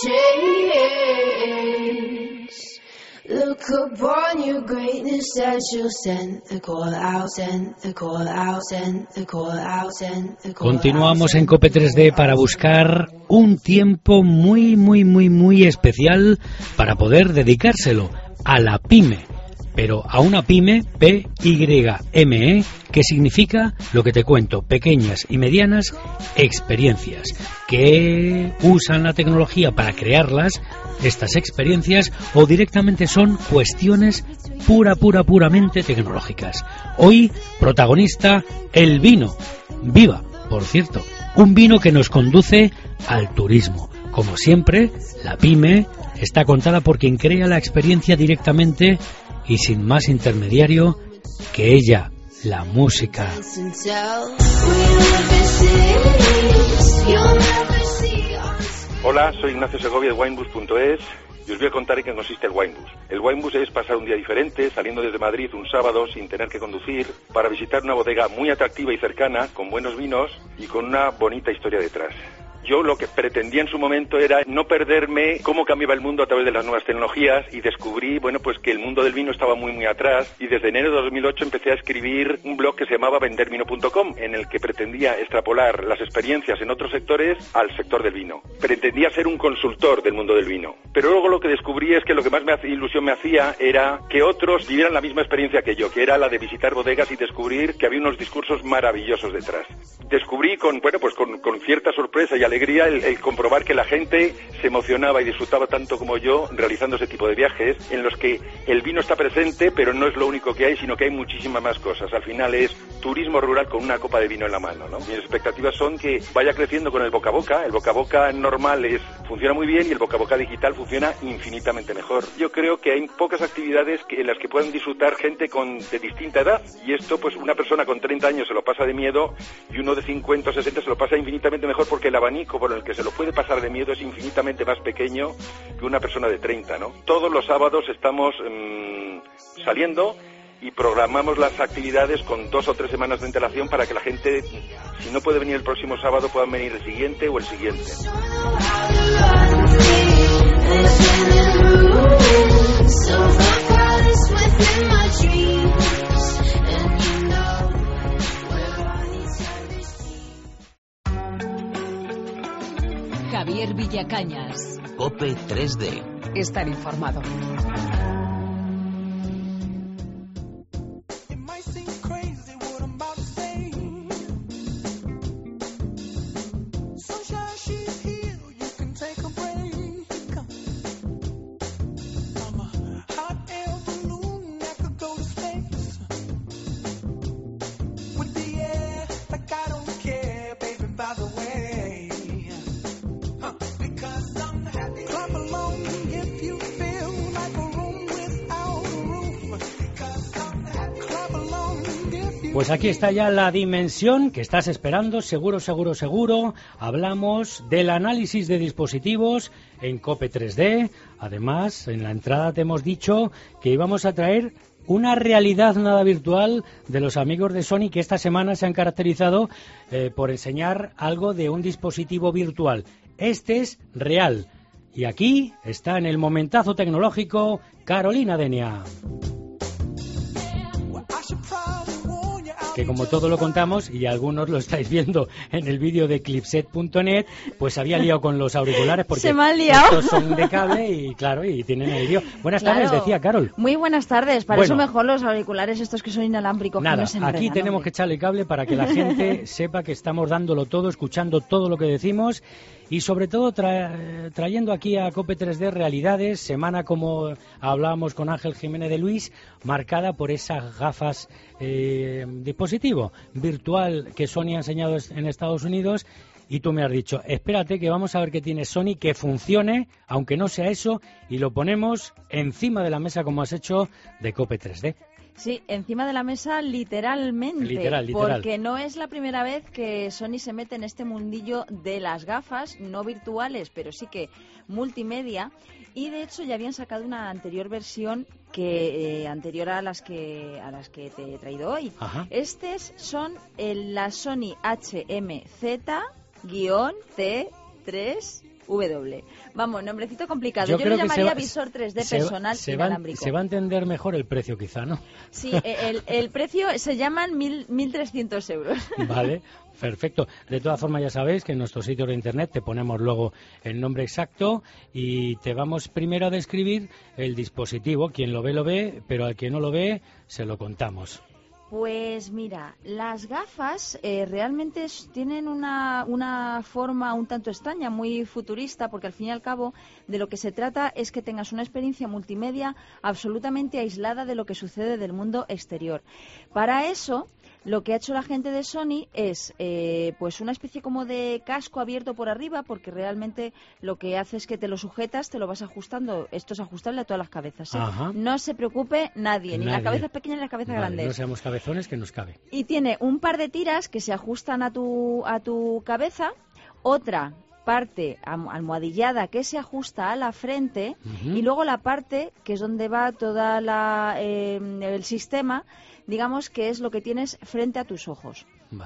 chains. Look upon your greatness and she'll send the call out, send the call out, send the call out, send the call out. Continuamos en Cope tres D para buscar un tiempo muy, muy, muy, muy especial para poder dedicárselo a la pyme. Pero a una pyme, P Y M E, que significa lo que te cuento, pequeñas y medianas experiencias, que usan la tecnología para crearlas, estas experiencias, o directamente son cuestiones pura, pura, puramente tecnológicas. Hoy, protagonista, el vino. Viva, por cierto, un vino que nos conduce al turismo. Como siempre, la pyme está contada por quien crea la experiencia directamente y sin más intermediario que ella, la música. Hola, soy Ignacio Segovia de winebus punto es y os voy a contar en qué consiste el Winebus. El Winebus es pasar un día diferente, saliendo desde Madrid un sábado sin tener que conducir, para visitar una bodega muy atractiva y cercana, con buenos vinos y con una bonita historia detrás. Yo lo que pretendía en su momento era no perderme cómo cambiaba el mundo a través de las nuevas tecnologías, y descubrí, bueno, pues que el mundo del vino estaba muy muy atrás, y desde enero de dos mil ocho empecé a escribir un blog que se llamaba vender vino punto com, en el que pretendía extrapolar las experiencias en otros sectores al sector del vino. Pretendía ser un consultor del mundo del vino. Pero luego lo que descubrí es que lo que más me hace, ilusión me hacía era que otros vivieran la misma experiencia que yo, que era la de visitar bodegas y descubrir que había unos discursos maravillosos detrás. Descubrí con, bueno, pues con, con cierta sorpresa y alegría el, el comprobar que la gente se emocionaba y disfrutaba tanto como yo realizando ese tipo de viajes, en los que el vino está presente, pero no es lo único que hay, sino que hay muchísimas más cosas. Al final es turismo rural con una copa de vino en la mano, ¿no? Mis expectativas son que vaya creciendo con el boca a boca. El boca a boca normal es, funciona muy bien, y el boca a boca digital funciona infinitamente mejor. Yo creo que hay pocas actividades que, en las que puedan disfrutar gente con, de distinta edad, y esto, pues una persona con treinta años se lo pasa de miedo, y uno de cincuenta o sesenta se lo pasa infinitamente mejor, porque el abanico por el que se lo puede pasar de miedo es infinitamente más pequeño que una persona de treinta, ¿no? Todos los sábados estamos mmm, saliendo y programamos las actividades con dos o tres semanas de antelación para que la gente, si no puede venir el próximo sábado, puedan venir el siguiente o el siguiente. Javier Villacañas. COPE tres D. Estar informado. Pues aquí está ya la dimensión que estás esperando, seguro, seguro, seguro. Hablamos del análisis de dispositivos en COPE tres D. Además, en la entrada te hemos dicho que íbamos a traer una realidad nada virtual de los amigos de Sony, que esta semana se han caracterizado eh, por enseñar algo de un dispositivo virtual. Este es real. Y aquí está en el momentazo tecnológico Carolina Denia, que como todo lo contamos, y algunos lo estáis viendo en el vídeo de clipset punto net, pues se había liado con los auriculares porque se me han liado. Estos son de cable y claro, y tienen el lío. Buenas claro. tardes, decía Carol. Muy buenas tardes, para bueno, eso mejor los auriculares estos que son inalámbricos. Nada, que no se enredan, aquí tenemos hombre. que echarle cable para que la gente sepa que estamos dándolo todo, escuchando todo lo que decimos, y sobre todo tra trayendo aquí a COPE tres D realidades, semana como hablábamos con Ángel Jiménez de Luis, marcada por esas gafas eh, dispositivo virtual que Sony ha enseñado en Estados Unidos, y tú me has dicho, espérate que vamos a ver qué tiene Sony que funcione, aunque no sea eso, y lo ponemos encima de la mesa como has hecho de COPE tres D. Sí, encima de la mesa literalmente, literal, literal. Porque no es la primera vez que Sony se mete en este mundillo de las gafas, no virtuales, pero sí que multimedia, y de hecho ya habían sacado una anterior versión que eh, anterior a las que a las que te he traído hoy. Ajá. Estos son el, la Sony H M Z T tres W. Vamos, nombrecito complicado. Yo, Yo lo llamaría va, visor tres D se, personal se inalámbrico. Va, se va a entender mejor el precio, quizá, ¿no? Sí, el, el precio se llaman mil, mil trescientos euros. Vale, perfecto. De todas formas, ya sabéis que en nuestro sitio de internet te ponemos luego el nombre exacto y te vamos primero a describir el dispositivo. Quien lo ve, lo ve, pero al que no lo ve, se lo contamos. Pues mira, las gafas eh, realmente tienen una, una forma un tanto extraña, muy futurista, porque al fin y al cabo de lo que se trata es que tengas una experiencia multimedia absolutamente aislada de lo que sucede del mundo exterior. Para eso, lo que ha hecho la gente de Sony es eh, pues una especie como de casco abierto por arriba, porque realmente lo que hace es que te lo sujetas, te lo vas ajustando. Esto es ajustable a todas las cabezas, ¿eh? No se preocupe nadie, ni nadie. las cabezas pequeñas ni las cabezas vale, grandes. No seamos cabezones, que nos cabe. Y tiene un par de tiras que se ajustan a tu, a tu cabeza, otra parte almohadillada que se ajusta a la frente, uh-huh. y luego la parte que es donde va toda la eh, el sistema, digamos que es lo que tienes frente a tus ojos. Vale.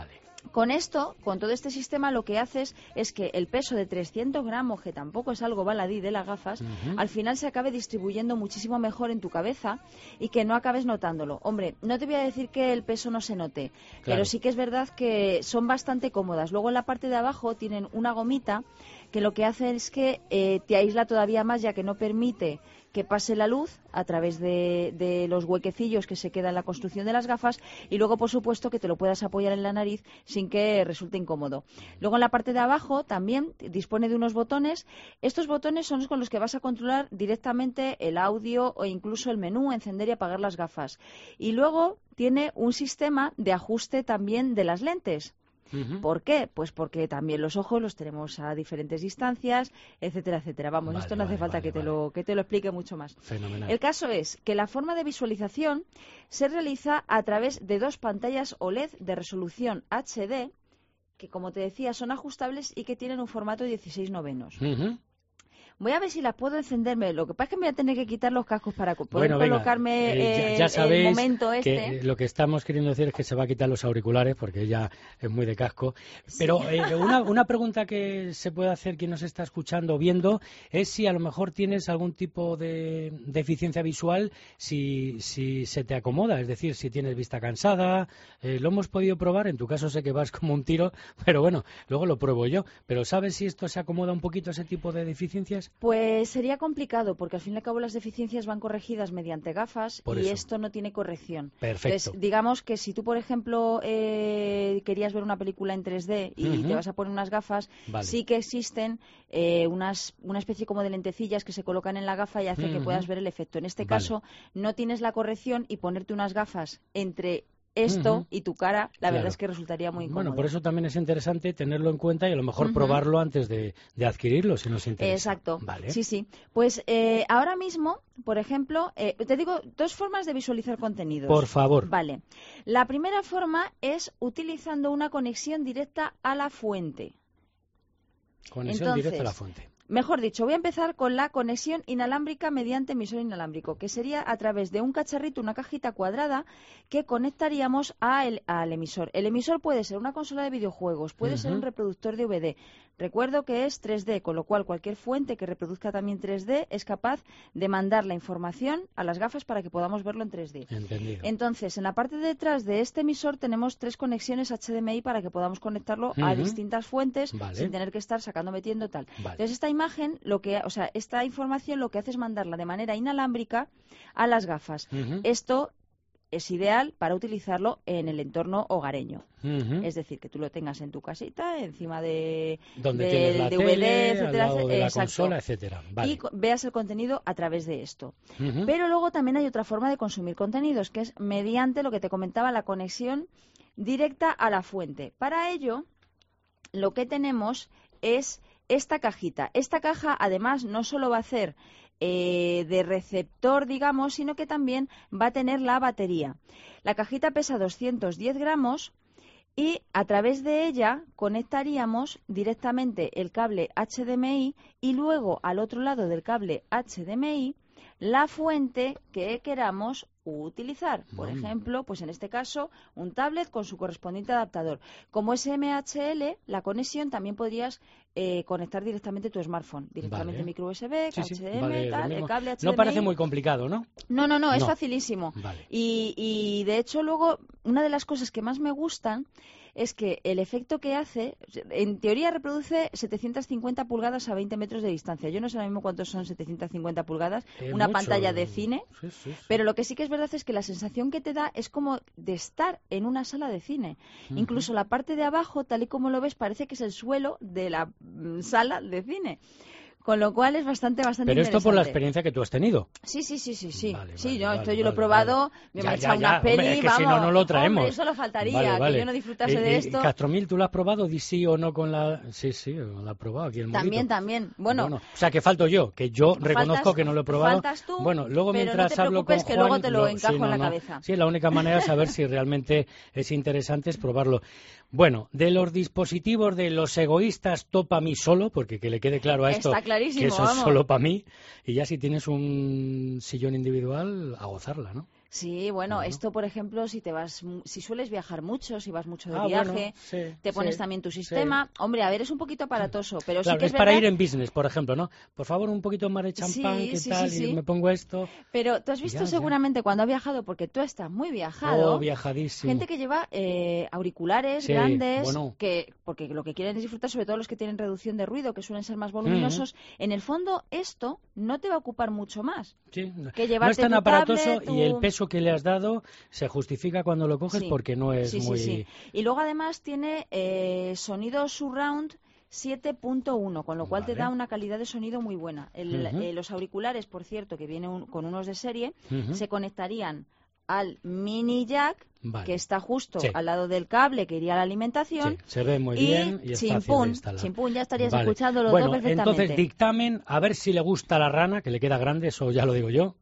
Con esto, con todo este sistema, lo que haces es que el peso de trescientos gramos, que tampoco es algo baladí de las gafas, uh-huh. al final se acabe distribuyendo muchísimo mejor en tu cabeza y que no acabes notándolo. Hombre, no te voy a decir que el peso no se note, claro. pero sí que es verdad que son bastante cómodas. Luego en la parte de abajo tienen una gomita que lo que hace es que eh, te aísla todavía más, ya que no permite que pase la luz a través de, de los huequecillos que se queda en la construcción de las gafas, y luego, por supuesto, que te lo puedas apoyar en la nariz sin que resulte incómodo. Luego, en la parte de abajo también dispone de unos botones. Estos botones son los con los que vas a controlar directamente el audio o incluso el menú, encender y apagar las gafas. Y luego tiene un sistema de ajuste también de las lentes. Uh-huh. ¿Por qué? Pues porque también los ojos los tenemos a diferentes distancias, etcétera, etcétera. Vamos, vale, esto no hace vale, falta vale, que, vale. Te lo, que te lo explique mucho más. Fenomenal. El caso es que la forma de visualización se realiza a través de dos pantallas O L E D de resolución H D, que, como te decía, son ajustables y que tienen un formato de dieciséis novenos. Uh-huh. Voy a ver si las puedo encenderme. Lo que pasa es que me voy a tener que quitar los cascos para poder bueno, venga, colocarme eh, ya, ya el momento este. Que lo que estamos queriendo decir es que se va a quitar los auriculares porque ella es muy de casco. Pero sí. eh, una, una pregunta que se puede hacer quien nos está escuchando o viendo es si a lo mejor tienes algún tipo de deficiencia visual, si, si se te acomoda, es decir, si tienes vista cansada. Eh, lo hemos podido probar, en tu caso sé que vas como un tiro, pero bueno, luego lo pruebo yo. Pero ¿sabes si esto se acomoda un poquito a ese tipo de deficiencias? Pues sería complicado, porque al fin y al cabo las deficiencias van corregidas mediante gafas Por y eso. esto no tiene corrección. Perfecto. Entonces, digamos que si tú, por ejemplo, eh, querías ver una película en tres D y uh-huh. te vas a poner unas gafas, vale. sí que existen eh, unas, una especie como de lentecillas que se colocan en la gafa y hace uh-huh. que puedas ver el efecto. En este vale. caso, no tienes la corrección y ponerte unas gafas entre esto uh-huh. y tu cara, la claro. verdad es que resultaría muy incómodo. Bueno, por eso también es interesante tenerlo en cuenta y a lo mejor uh-huh. probarlo antes de, de adquirirlo, si nos interesa. Exacto, vale. sí, sí. Pues eh, ahora mismo, por ejemplo, eh, te digo dos formas de visualizar contenidos. Por favor. Vale. La primera forma es utilizando una conexión directa a la fuente. Conexión Entonces, directa a la fuente. Mejor dicho, voy a empezar con la conexión inalámbrica mediante emisor inalámbrico, que sería a través de un cacharrito, una cajita cuadrada, que conectaríamos a el, al emisor. El emisor puede ser una consola de videojuegos, puede uh-huh. ser un reproductor de D V D. Recuerdo que es tres D, con lo cual cualquier fuente que reproduzca también tres D es capaz de mandar la información a las gafas para que podamos verlo en tres D. Entendido. Entonces, en la parte de detrás de este emisor tenemos tres conexiones H D M I para que podamos conectarlo uh-huh. a distintas fuentes vale. sin tener que estar sacando, metiendo tal. Vale. Entonces, esta imagen, lo que, o sea, esta información lo que hace es mandarla de manera inalámbrica a las gafas. Uh-huh. Esto es ideal para utilizarlo en el entorno hogareño. Uh-huh. Es decir, que tú lo tengas en tu casita, encima de, donde de, tienes la de tele, D V D, etcétera, al lado de la exacto. consola, etcétera. Vale. Y veas el contenido a través de esto. Uh-huh. Pero luego también hay otra forma de consumir contenidos, que es mediante lo que te comentaba, la conexión directa a la fuente. Para ello, lo que tenemos es esta cajita. Esta caja, además, no solo va a hacer eh, de receptor, digamos, sino que también va a tener la batería. La cajita pesa doscientos diez gramos y a través de ella conectaríamos directamente el cable H D M I y luego al otro lado del cable H D M I la fuente que queramos utilizar. Por mm. ejemplo, pues en este caso, un tablet con su correspondiente adaptador. Como es M H L, la conexión también podrías eh, conectar directamente tu smartphone. Directamente vale. micro U S B, sí, H D M I, sí. Vale, tal, el cable H D M I. No parece muy complicado, ¿no? No, no, no, es no. facilísimo. Vale. Y, y de hecho luego, una de las cosas que más me gustan es que el efecto que hace, en teoría reproduce setecientas cincuenta pulgadas a veinte metros de distancia. Yo no sé ahora mismo cuántos son setecientas cincuenta pulgadas, eh, una mucho. pantalla de cine, sí, sí, sí. pero lo que sí que es verdad es que la sensación que te da es como de estar en una sala de cine. Uh-huh. Incluso la parte de abajo, tal y como lo ves, parece que es el suelo de la mm, sala de cine. Con lo cual es bastante, bastante Pero interesante. esto por la experiencia que tú has tenido. Sí, sí, sí, sí, sí. Vale, sí, vale, yo, vale, esto yo vale, lo he probado, vale. me ya, he ya, echado ya. una peli, Hombre, es que vamos. si no, no lo traemos. Hombre, eso lo faltaría, vale, vale. que yo no disfrutase eh, de eh, esto. Castromil, ¿tú lo has probado? ¿Di sí o no con la...? Sí, sí, lo has probado aquí el También, molito. también. Bueno, bueno. O sea, que falto yo, que yo faltas, reconozco que no lo he probado. Faltas tú, bueno, luego pero mientras no te hablo con preocupes que Juan, luego te lo, lo encajo sí, no, en la no. cabeza. Sí, la única manera de saber si realmente es interesante es probarlo. Bueno, de los dispositivos de los egoístas, topa a mí solo, porque que le quede claro a esto Está clarísimo, que eso vamos. es solo para mí, y ya si tienes un sillón individual, a gozarla, ¿no? Sí, bueno, Bueno. esto, por ejemplo, si te vas, si sueles viajar mucho, si vas mucho de Ah, viaje, bueno, sí, te pones sí, también tu sí. sistema. Hombre, a ver, es un poquito aparatoso, pero Claro, sí que es es para verdad. ir en business, por ejemplo, ¿no? Por favor, un poquito más de champán, Sí, ¿qué sí, tal? sí, sí. Y me pongo esto. Pero tú has visto Ya, ya. seguramente cuando has viajado, porque tú estás muy viajado, Oh, viajadísimo. gente que lleva eh, auriculares Sí, grandes, bueno. que porque lo que quieren es disfrutar, sobre todo los que tienen reducción de ruido, que suelen ser más voluminosos. En el fondo, esto no te va a ocupar mucho más. Sí. Que No llevarte es tan tu aparatoso tablet, tu- y el peso que le has dado se justifica cuando lo coges Sí. porque no es Sí, sí, muy... sí. Y luego además tiene eh, sonido surround siete punto uno, con lo cual te Vale. da una calidad de sonido muy buena. El- Ujú. eh, los auriculares, por cierto, que vienen un- con unos de serie, Ujú. se conectarían al mini jack, Vale. que está justo Sí. al lado del cable que iría a la alimentación. Sí, se ve muy y bien y es fácil de chimpún, instalar. chimpún, ya estarías Vale. escuchando los bueno, dos perfectamente. entonces dictamen, a ver si le gusta la rana, que le queda grande, eso ya lo digo yo.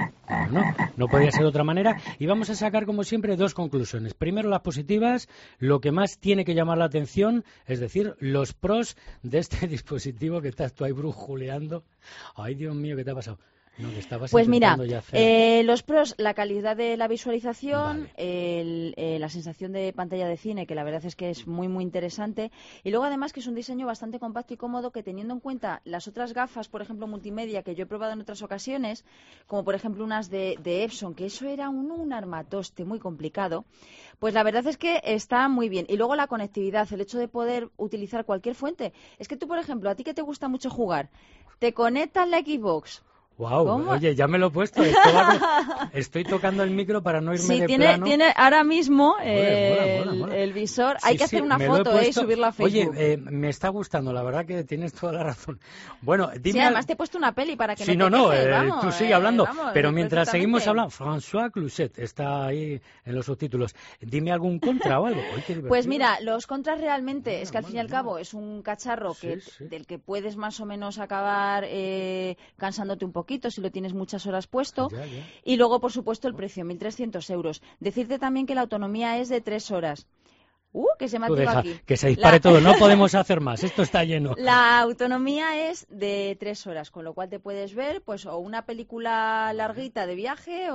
No, no podía ser de otra manera. Y vamos a sacar, como siempre, dos conclusiones. Primero, las positivas, lo que más tiene que llamar la atención, es decir, los pros de este dispositivo que estás tú ahí brujuleando. Ay, Dios mío, ¿qué te ha pasado? No, que estabas Pues mira, intentando ya hacer... eh, los pros, la calidad de la visualización, el, eh, la sensación de pantalla de cine, que la verdad es que es muy, muy interesante. Y luego, además, que es un diseño bastante compacto y cómodo, que teniendo en cuenta las otras gafas, por ejemplo, multimedia, que yo he probado en otras ocasiones, como por ejemplo unas de, de Epson, que eso era un, un armatoste muy complicado, pues la verdad es que está muy bien. Y luego la conectividad, el hecho de poder utilizar cualquier fuente. Es que tú, por ejemplo, a ti que te gusta mucho jugar, te conectas la Xbox. Wow, ¿Cómo? oye, ya me lo he puesto. Esto va con- Estoy tocando el micro para no irme Sí, de tiene, plano. tiene ahora mismo Joder, mola, eh, mola, mola. El, el visor. Sí, Hay que sí, hacer una me lo he foto eh, y puesto. subirla a Facebook. Oye, eh, me está gustando, la verdad que tienes toda la razón. Bueno, dime... sí, al- además te he puesto una peli para que Sí, no no, te no, quejes, eh, vamos, tú sigue eh, hablando. vamos, Pero mientras seguimos perfectamente. hablando, François Cluzet está ahí en los subtítulos. Dime algún contra o algo. Ay, qué divertido. Pues mira, los contras realmente es que al fin y al cabo es un cacharro que, Sí, sí. del que puedes más o menos acabar eh, cansándote un poquito si lo tienes muchas horas puesto. Ya, ya. Y luego, por supuesto, el precio, mil trescientos euros. Decirte también que la autonomía es de tres horas. Uh, que se me Tú activa deja, aquí. que se dispare La- todo. No podemos hacer más. Esto está lleno. La autonomía es de tres horas, con lo cual te puedes ver pues o una película larguita de viaje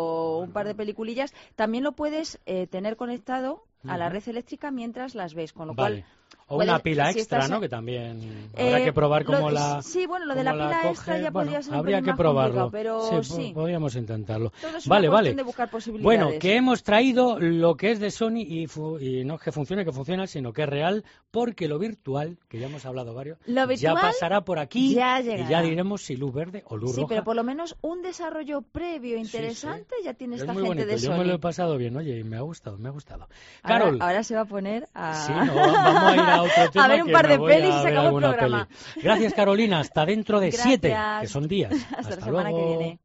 o un par de peliculillas. También lo puedes eh, tener conectado a la Ujú. red eléctrica mientras las ves, con lo Vale. cual... O puedes- una pila si extra, estás ¿no? en- Que también habrá Eh, que probar cómo lo- la... sí, bueno, lo de la cómo pila coge. extra ya Bueno, podría ser un habría pelín que más probarlo. complicado, pero sí, po- sí. podríamos intentarlo. Todo es Vale, una vale. cuestión de buscar posibilidades. Bueno, que hemos traído lo que es de Sony y, fu- y no es que funcione, que funciona, sino que es real, porque lo virtual, que ya hemos hablado varios, Lo ya virtual pasará por aquí ya y llegará. ya diremos si luz verde o luz Sí, roja. pero por lo menos un desarrollo previo interesante ya tiene Es esta muy gente bonito, de yo Sony. me lo he pasado bien, oye, y me ha gustado, me ha gustado. Ahora, Carol, ahora se va a poner a... sí, no, vamos a ir a otro tema a ver un que par me de voy a pelis y ver se acabó el alguna programa. peli. Gracias, Carolina, hasta dentro de Gracias. siete, que son días. Hasta, Hasta la semana luego. que viene.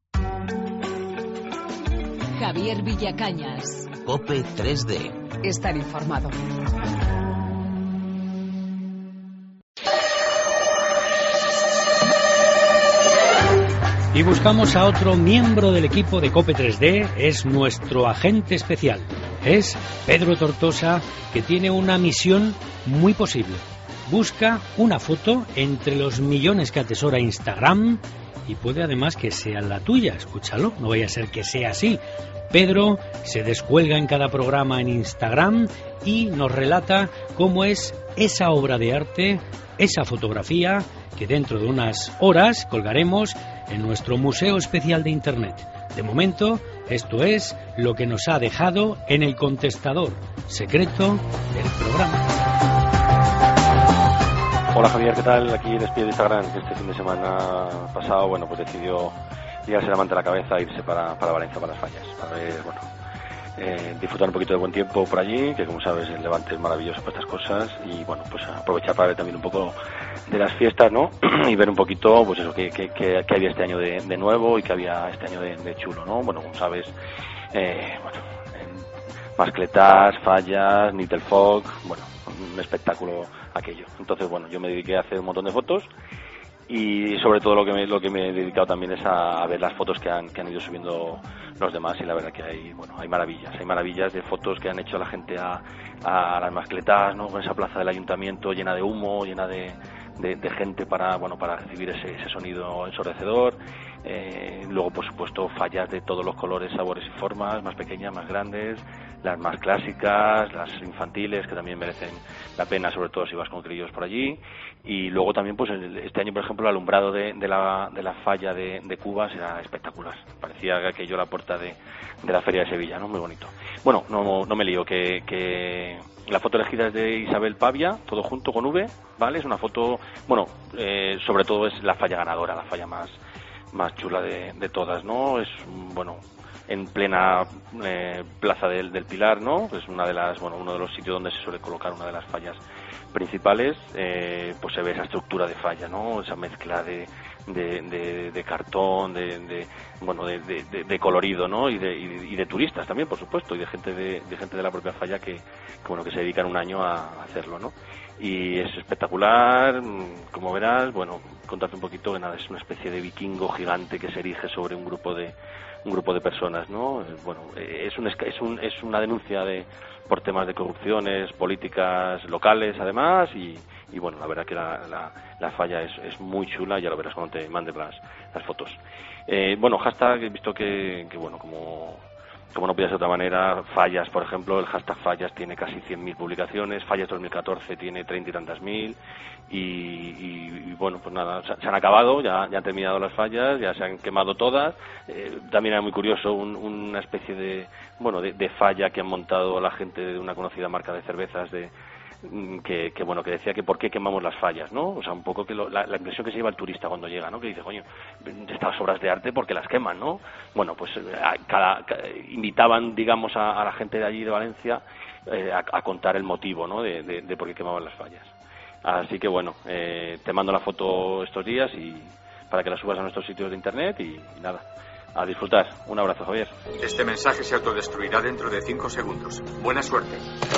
Javier Villacañas. COPE tres D. Estar informado. Y buscamos a otro miembro del equipo de COPE tres D, es nuestro agente especial. Es Pedro Tortosa, que tiene una misión muy posible. Busca una foto entre los millones que atesora Instagram y puede además que sea la tuya. Escúchalo, no vaya a ser que sea así. Pedro se descuelga en cada programa en Instagram y nos relata cómo es esa obra de arte, esa fotografía que dentro de unas horas colgaremos en nuestro Museo Especial de Internet. De momento, esto es lo que nos ha dejado en el contestador secreto del programa. Hola Javier, ¿qué tal? Aquí despido de Instagram, que este fin de semana pasado, bueno, pues decidió liarse la manta a la cabeza e irse para, para Valencia, para las Fallas, para ver, bueno, eh, disfrutar un poquito de buen tiempo por allí, que como sabes el Levante es maravilloso para estas cosas, y bueno, pues aprovechar para ver también un poco de las fiestas, ¿no? Y ver un poquito, pues eso, qué, qué, qué, qué había este año de, de nuevo y qué había este año de, de chulo, ¿no? Bueno, como sabes, eh, bueno, mascletas, fallas, Nittel Fog, bueno, un espectáculo aquello. Entonces, bueno, yo me dediqué a hacer un montón de fotos y sobre todo lo que me, lo que me he dedicado también es a, a ver las fotos que han, que han ido subiendo los demás, y la verdad que hay, bueno, hay maravillas, hay maravillas de fotos que han hecho la gente a, a las mascletas, ¿no? Con esa plaza del ayuntamiento llena de humo, llena de, de, de gente para, bueno, para recibir ese, ese sonido ensordecedor. Eh, luego, por supuesto, fallas de todos los colores, sabores y formas, más pequeñas, más grandes, las más clásicas, las infantiles, que también merecen la pena, sobre todo si vas con críos por allí. Y luego también, pues este año, por ejemplo, el alumbrado de, de, la, de la falla de, de Cubas era espectacular. Parecía aquello la puerta de, de la Feria de Sevilla, ¿no? Muy bonito. Bueno, no, no me lío, que... que la foto elegida es de Isabel Pavia, todo junto con V, ¿vale? Es una foto, bueno, eh, sobre todo es la falla ganadora, la falla más más chula de, de todas, ¿no? Es, bueno, en plena eh, plaza del, del Pilar, ¿no? Es una de las, bueno, uno de los sitios donde se suele colocar una de las fallas principales. Eh, pues se ve esa estructura de falla, ¿no? Esa mezcla de de, de, de cartón, de, de bueno, de, de, de colorido, ¿no? Y de, y de, y de turistas también, por supuesto, y de gente de, de gente de la propia falla que, que bueno, que se dedican un año a hacerlo, ¿no? Y es espectacular, como verás. Bueno, contarte un poquito que nada, es una especie de vikingo gigante que se erige sobre un grupo de un grupo de personas, ¿no? Bueno, es un es un es una denuncia de por temas de corrupciones políticas locales, además, y, y bueno, la verdad que la, la, la falla es, es muy chula, ya lo verás cuando te manden las, las fotos. Eh, bueno, hashtag, he visto que, que bueno, como como no podía ser de otra manera, fallas, por ejemplo, el hashtag fallas tiene casi cien mil publicaciones, fallas dos mil catorce tiene treinta y tantas mil, y, y, y bueno, pues nada, se, se han acabado, ya, ya han terminado las fallas, ya se han quemado todas. Eh, también era muy curioso un, una especie de, bueno, de, de falla que han montado la gente de una conocida marca de cervezas de Que, que bueno, que decía que por qué quemamos las fallas, ¿no? O sea, un poco que lo, la, la impresión que se lleva el turista cuando llega, ¿no? Que dice, coño, estas obras de arte, ¿por qué las queman, no? Bueno, pues a, cada, cada, invitaban, digamos, a, a la gente de allí de Valencia eh, a, a contar el motivo, ¿no? De, de, de por qué quemaban las fallas. Así que bueno, eh, te mando la foto estos días y para que la subas a nuestros sitios de internet y, y nada. A disfrutar. Un abrazo, Javier. Este mensaje se autodestruirá dentro de cinco segundos. Buena suerte.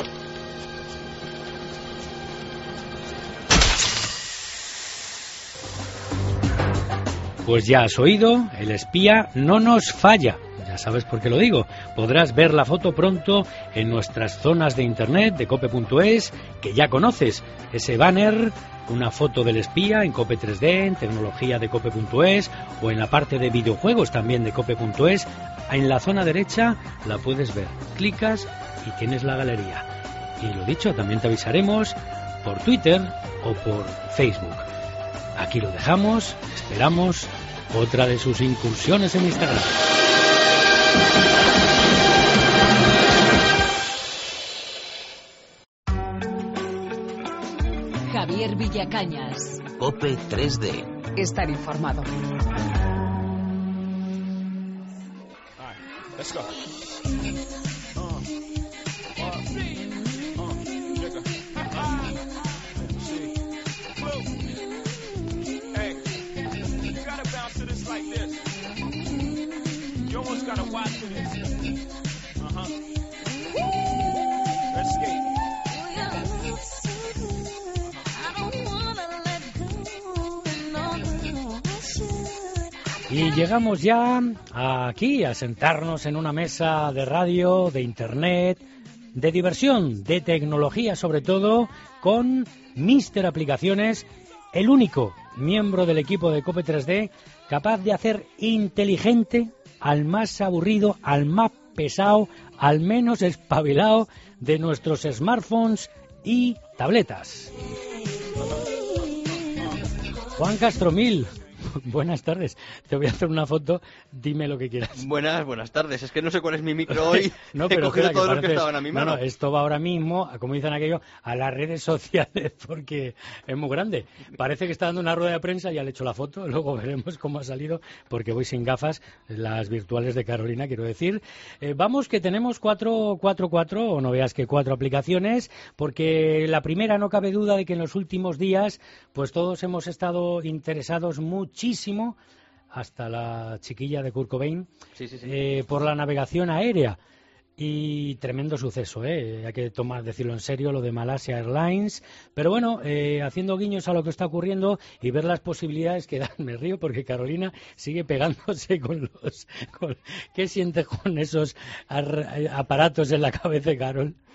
Pues ya has oído, el espía no nos falla. Ya sabes por qué lo digo. Podrás ver la foto pronto en nuestras zonas de internet de cope punto es, que ya conoces. Ese banner, una foto del espía en Cope tres D, en tecnología de cope punto es, o en la parte de videojuegos también de cope punto es. En la zona derecha la puedes ver. Clicas y tienes la galería. Y lo dicho, también te avisaremos por Twitter o por Facebook. Aquí lo dejamos, esperamos otra de sus incursiones en Instagram. Javier Villacañas. Cope tres D. Estar informado. Let's go. Gotta watch for this. Uh-huh. Let's skate. Y llegamos ya aquí a sentarnos en una mesa de radio, de internet, de diversión, de tecnología sobre todo, con míster Aplicaciones, el único miembro del equipo de Cope tres D capaz de hacer inteligente al más aburrido, al más pesado, al menos espabilado de nuestros smartphones y tabletas. Juan Castromil, buenas tardes. Te voy a hacer una foto, dime lo que quieras. Buenas, buenas tardes. Es que no sé cuál es mi micro hoy. No, He pero cogido espera, todos que los que parece... estaban a mi mano. No, no, esto va ahora mismo, como dicen aquello, a las redes sociales porque es muy grande. Parece que está dando una rueda de prensa, ya le he hecho la foto, luego veremos cómo ha salido porque voy sin gafas, las virtuales de Carolina, quiero decir. Eh, vamos, que tenemos cuatro, cuatro, cuatro, o no veas que cuatro aplicaciones, porque la primera no cabe duda de que en los últimos días pues todos hemos estado interesados muchísimo, hasta la chiquilla de Kurt Cobain, sí, sí, sí. Eh, por la navegación aérea. Y tremendo suceso, ¿eh? Hay que tomar, decirlo en serio, lo de Malaysia Airlines. Pero bueno, eh, haciendo guiños a lo que está ocurriendo y ver las posibilidades que dan. Me río porque Carolina sigue pegándose con los... Con, ¿qué sientes con esos ar, aparatos en la cabeza, Carol?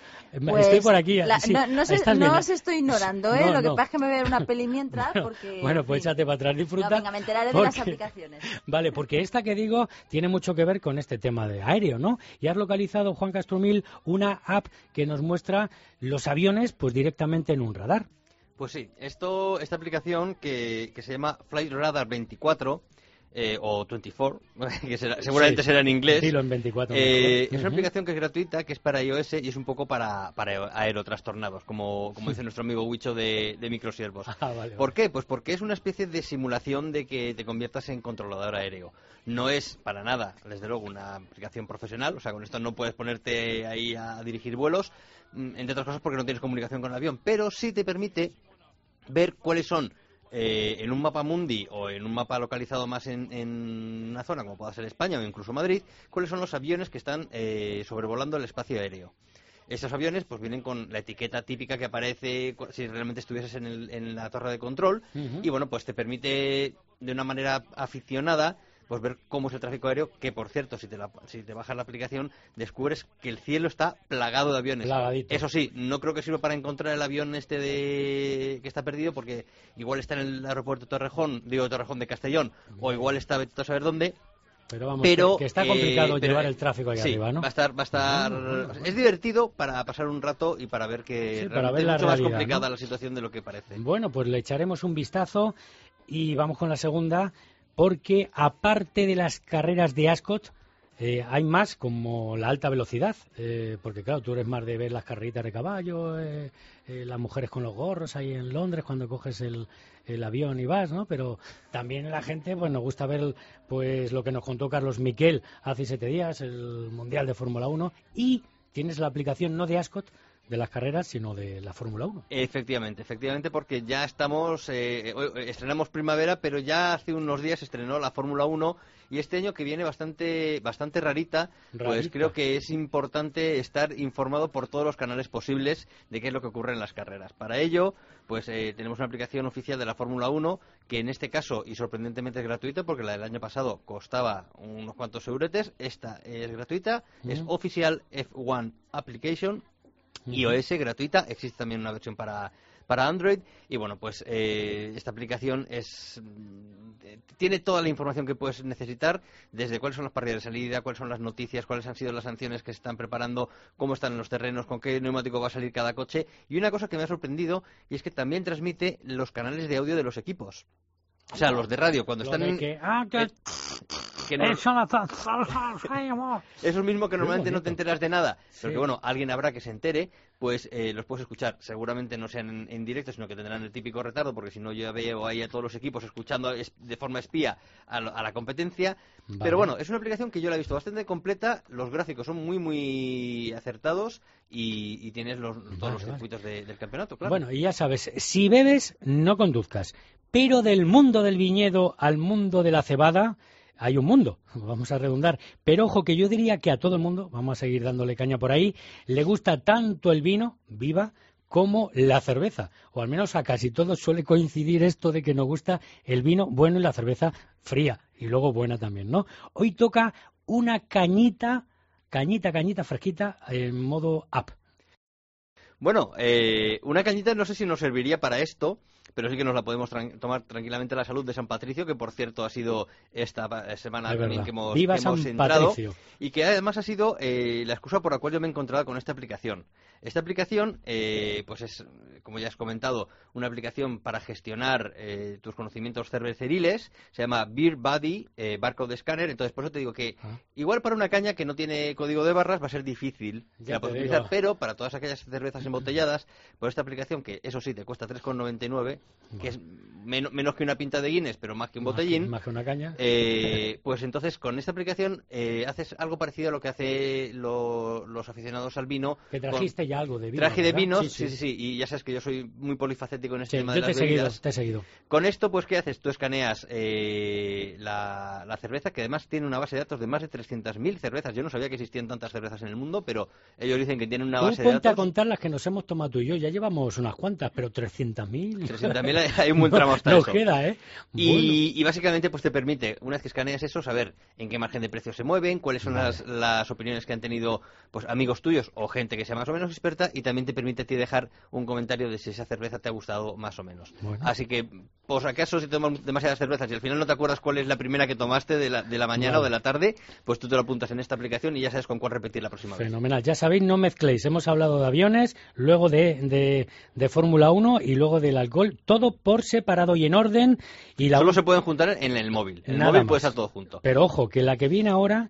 Pues, estoy por aquí. La, sí, no no, se, no os estoy ignorando, ¿eh? No, Lo que no. pasa es que me voy a ver una peli mientras, bueno, porque... Bueno, pues échate para atrás, disfruta. No, venga, me enteraré porque, de las aplicaciones. Vale, porque esta que digo tiene mucho que ver con este tema de aéreo, ¿no? Y has localizado, Juan Castromil, una app que nos muestra los aviones pues directamente en un radar. Pues sí, esto, esta aplicación que, que se llama Flight Radar veinticuatro, Eh, o veinticuatro, que será, seguramente sí, será en inglés. Dilo en veinticuatro. Eh, uh-huh. Es una aplicación que es gratuita, que es para iOS y es un poco para, para aerotrastornados, como, como dice nuestro amigo Huicho de, de Microsiervos. Ah, vale, ¿Por vale. qué? Pues porque es una especie de simulación de que te conviertas en controlador aéreo. No es para nada, desde luego, una aplicación profesional, o sea, con esto no puedes ponerte ahí a dirigir vuelos, entre otras cosas porque no tienes comunicación con el avión, pero sí te permite ver cuáles son Eh, en un mapa mundi o en un mapa localizado más en, en una zona como pueda ser España o incluso Madrid, cuáles son los aviones que están eh, sobrevolando el espacio aéreo. Estos aviones pues vienen con la etiqueta típica que aparece si realmente estuvieses en, el, en la torre de control. Uh-huh. Y bueno, pues te permite de una manera aficionada pues ver cómo es el tráfico aéreo, que por cierto, si te, la, si te bajas la aplicación, descubres que el cielo está plagado de aviones. Plagadito. Eso sí, no creo que sirva para encontrar el avión este de que está perdido, porque igual está en el aeropuerto de Torrejón, digo Torrejón de Castellón, o igual está a saber dónde. Pero vamos, pero, que, que está complicado eh, pero, llevar el tráfico ahí sí, arriba, ¿no? va a estar, va a estar... Bueno, bueno, bueno. Es divertido para pasar un rato y para ver que sí, para ver es la mucho realidad, más complicada, ¿no? La situación de lo que parece. Bueno, pues le echaremos un vistazo y vamos con la segunda, porque aparte de las carreras de Ascot, eh, hay más como la alta velocidad, eh, porque claro, tú eres más de ver las carreritas de caballo, eh, eh, las mujeres con los gorros ahí en Londres cuando coges el, el avión y vas, ¿no? Pero también la gente, pues nos gusta ver pues lo que nos contó Carlos Miquel hace siete días, el Mundial de Fórmula uno, y tienes la aplicación no de Ascot, de las carreras, sino de la Fórmula uno. Efectivamente, efectivamente, porque ya estamos, eh, estrenamos primavera, pero ya hace unos días estrenó la Fórmula uno y este año que viene bastante bastante rarita, rarita, pues creo que es importante estar informado por todos los canales posibles de qué es lo que ocurre en las carreras. Para ello, pues eh, tenemos una aplicación oficial de la Fórmula uno que en este caso, y sorprendentemente, es gratuita, porque la del año pasado costaba unos cuantos euretes. Esta es gratuita, mm. es Official F uno Application, iOS, gratuita, existe también una versión para, para Android, y bueno, pues eh, esta aplicación es tiene toda la información que puedes necesitar, desde cuáles son las partidas de salida, cuáles son las noticias, cuáles han sido las sanciones que se están preparando, cómo están los terrenos, con qué neumático va a salir cada coche, y una cosa que me ha sorprendido, y es que también transmite los canales de audio de los equipos. O sea, los de radio, cuando Lo están en... Que, ah, que... Eh, que no... Eso mismo que normalmente no te enteras de nada, sí. Pero que bueno, alguien habrá que se entere, pues eh, los puedes escuchar. Seguramente no sean en, en directo, sino que tendrán el típico retardo, porque si no yo veo ahí a todos los equipos escuchando es, de forma espía a, lo, a la competencia. Vale. Pero bueno, es una aplicación que yo la he visto bastante completa, los gráficos son muy, muy acertados y, y tienes los, todos vale, los circuitos vale. de, del campeonato, claro. Bueno, y ya sabes, si bebes, no conduzcas. Pero del mundo del viñedo al mundo de la cebada hay un mundo, vamos a redundar. Pero ojo, que yo diría que a todo el mundo, vamos a seguir dándole caña por ahí, le gusta tanto el vino, viva, como la cerveza. O al menos a casi todos suele coincidir esto de que nos gusta el vino bueno y la cerveza fría. Y luego buena también, ¿no? Hoy toca una cañita, cañita, cañita fresquita en modo app. Bueno, eh, una cañita no sé si nos serviría para esto, pero sí que nos la podemos tra- tomar tranquilamente a la salud de San Patricio, que por cierto ha sido esta semana también que hemos, Viva que hemos San entrado, Patricio. Y que además ha sido eh, la excusa por la cual yo me he encontrado con esta aplicación. Esta aplicación, eh, pues es, como ya has comentado, una aplicación para gestionar eh, tus conocimientos cerveceriles, se llama Beer Buddy, eh, Barcode Scanner, entonces por eso te digo que ah. igual para una caña que no tiene código de barras va a ser difícil que la puedas utilizar, pero para todas aquellas cervezas embotelladas, por esta aplicación que eso sí te cuesta tres con noventa y nueve, que es men- menos que una pinta de Guinness, pero más que un más botellín, que, más que una caña, eh, pues entonces con esta aplicación eh, haces algo parecido a lo que hace lo, los aficionados al vino. Que trajiste con, ya algo de vino. Traje de ¿verdad? vinos, sí sí. sí, sí, sí, y ya sabes que yo soy muy polifacético en este sí, tema yo de te las he bebidas. Seguido, te he seguido. Con esto, pues, ¿qué haces? Tú escaneas eh, la, la cerveza, que además tiene una base de datos de más de trescientas mil cervezas. Yo no sabía que existían tantas cervezas en el mundo, pero ellos dicen que tienen una Tú base de datos. Ponte a contar las que nos hemos tomado tú y yo, ya llevamos unas cuantas, pero trescientas mil. trescientas mil hay un buen tramo no está Nos eso. queda, ¿eh? Y, Bueno. y básicamente pues te permite, una vez que escaneas eso, saber en qué margen de precio se mueven, cuáles son Vale. las, las opiniones que han tenido pues amigos tuyos o gente que sea más o menos experta, y también te permite a ti dejar un comentario de si esa cerveza te ha gustado más o menos. Bueno. Así que, por acaso, si tomas demasiadas cervezas y al final no te acuerdas cuál es la primera que tomaste de la, de la mañana Vale. o de la tarde, pues tú te lo apuntas en esta aplicación y ya sabes con cuál repetir la próxima vez. Fenomenal. Ya sabéis, no mezcléis. Hemos hablado de aviones, luego de, de, de Fórmula uno y luego del alcohol. Todo por separado y en orden. Y la Solo se pueden juntar en el móvil. En el Nada móvil más. puede estar todo junto. Pero ojo, que la que viene ahora,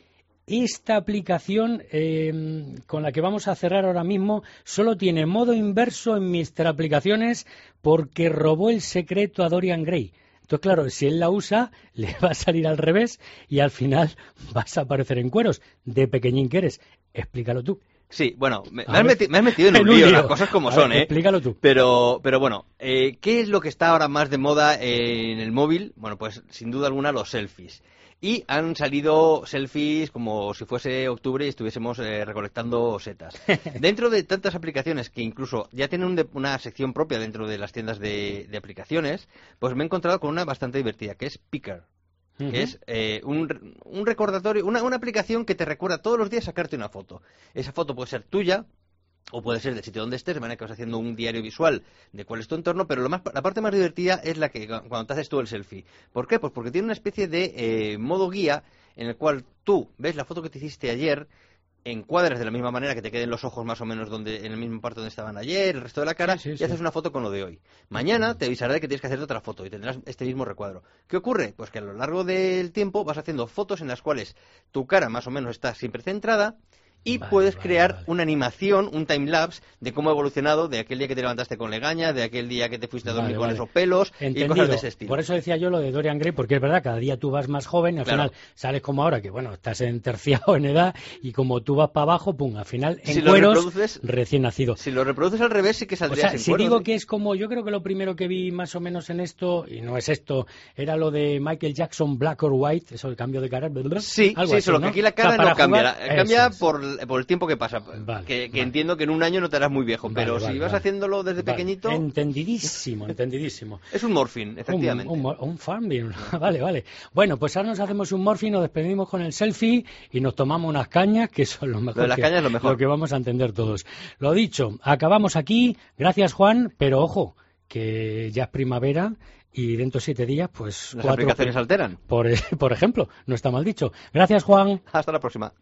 esta aplicación eh, con la que vamos a cerrar ahora mismo, solo tiene modo inverso en Mister Aplicaciones porque robó el secreto a Dorian Gray. Entonces, claro, si él la usa, le va a salir al revés y al final vas a aparecer en cueros. De pequeñín que eres. Explícalo tú. Sí, bueno, me, me A has, ver. meti- me has metido en un En un lío, lío. las cosas como A son, ver, ¿eh? explícalo tú. Pero, pero bueno, eh, ¿qué es lo que está ahora más de moda en el móvil? Bueno, pues sin duda alguna los selfies. Y han salido selfies como si fuese octubre y estuviésemos eh, recolectando setas. Dentro de tantas aplicaciones que incluso ya tienen un de- una sección propia dentro de las tiendas de, de aplicaciones, pues me he encontrado con una bastante divertida, que es Picker. Ujú. Que es eh, un, un recordatorio, una, una aplicación que te recuerda todos los días sacarte una foto. Esa foto puede ser tuya, o puede ser del sitio donde estés, de manera que vas haciendo un diario visual de cuál es tu entorno, pero lo más, la parte más divertida es la que cuando te haces tú el selfie. ¿Por qué? Pues porque tiene una especie de eh, modo guía en el cual tú ves la foto que te hiciste ayer, encuadras de la misma manera que te queden los ojos más o menos donde en el mismo parte donde estaban ayer, el resto de la cara, Sí, sí, y sí. haces una foto con lo de hoy. Mañana te avisará de que tienes que hacer otra foto y tendrás este mismo recuadro. ¿Qué ocurre? Pues que a lo largo del tiempo vas haciendo fotos en las cuales tu cara más o menos está siempre centrada y Vale, puedes vale, crear vale. una animación, un timelapse de cómo ha evolucionado de aquel día que te levantaste con legaña, de aquel día que te fuiste a dormir Vale, con vale. esos pelos y Entendido. cosas de ese estilo. Por eso decía yo lo de Dorian Gray, porque es verdad, cada día tú vas más joven y al Claro. final sales como ahora, que bueno, estás en terciado en edad y como tú vas para abajo, pum, al final en Si lo cueros reproduces- recién nacido. Si lo reproduces al revés sí que O saldrías sea, en si cueros, digo ¿eh? que es como, yo creo que lo primero que vi más o menos en esto, y no es esto, era lo de Michael Jackson Black or White, eso el cambio de cara, ¿verdad? Sí, Algo sí, así, solo ¿no? que aquí la O sea, cara para no cambia, jugar, la- cambia eso es. por, por el tiempo que pasa. Vale, que que vale. entiendo que en un año no te harás muy viejo, pero Vale, si vale, vas vale. haciéndolo desde Vale, pequeñito, Entendidísimo, entendidísimo. es un morphine, efectivamente. Un, un, un farming, vale, vale. Bueno, pues ahora nos hacemos un morphine, nos despedimos con el selfie y nos tomamos unas cañas, que son lo mejor. Lo de las que, cañas es lo mejor. que vamos a entender todos. Lo dicho, acabamos aquí. Gracias, Juan, pero ojo, que ya es primavera y dentro de siete días, pues... Las cuatro, aplicaciones alteran. Por, por ejemplo, no está mal dicho. Gracias, Juan. Hasta la próxima.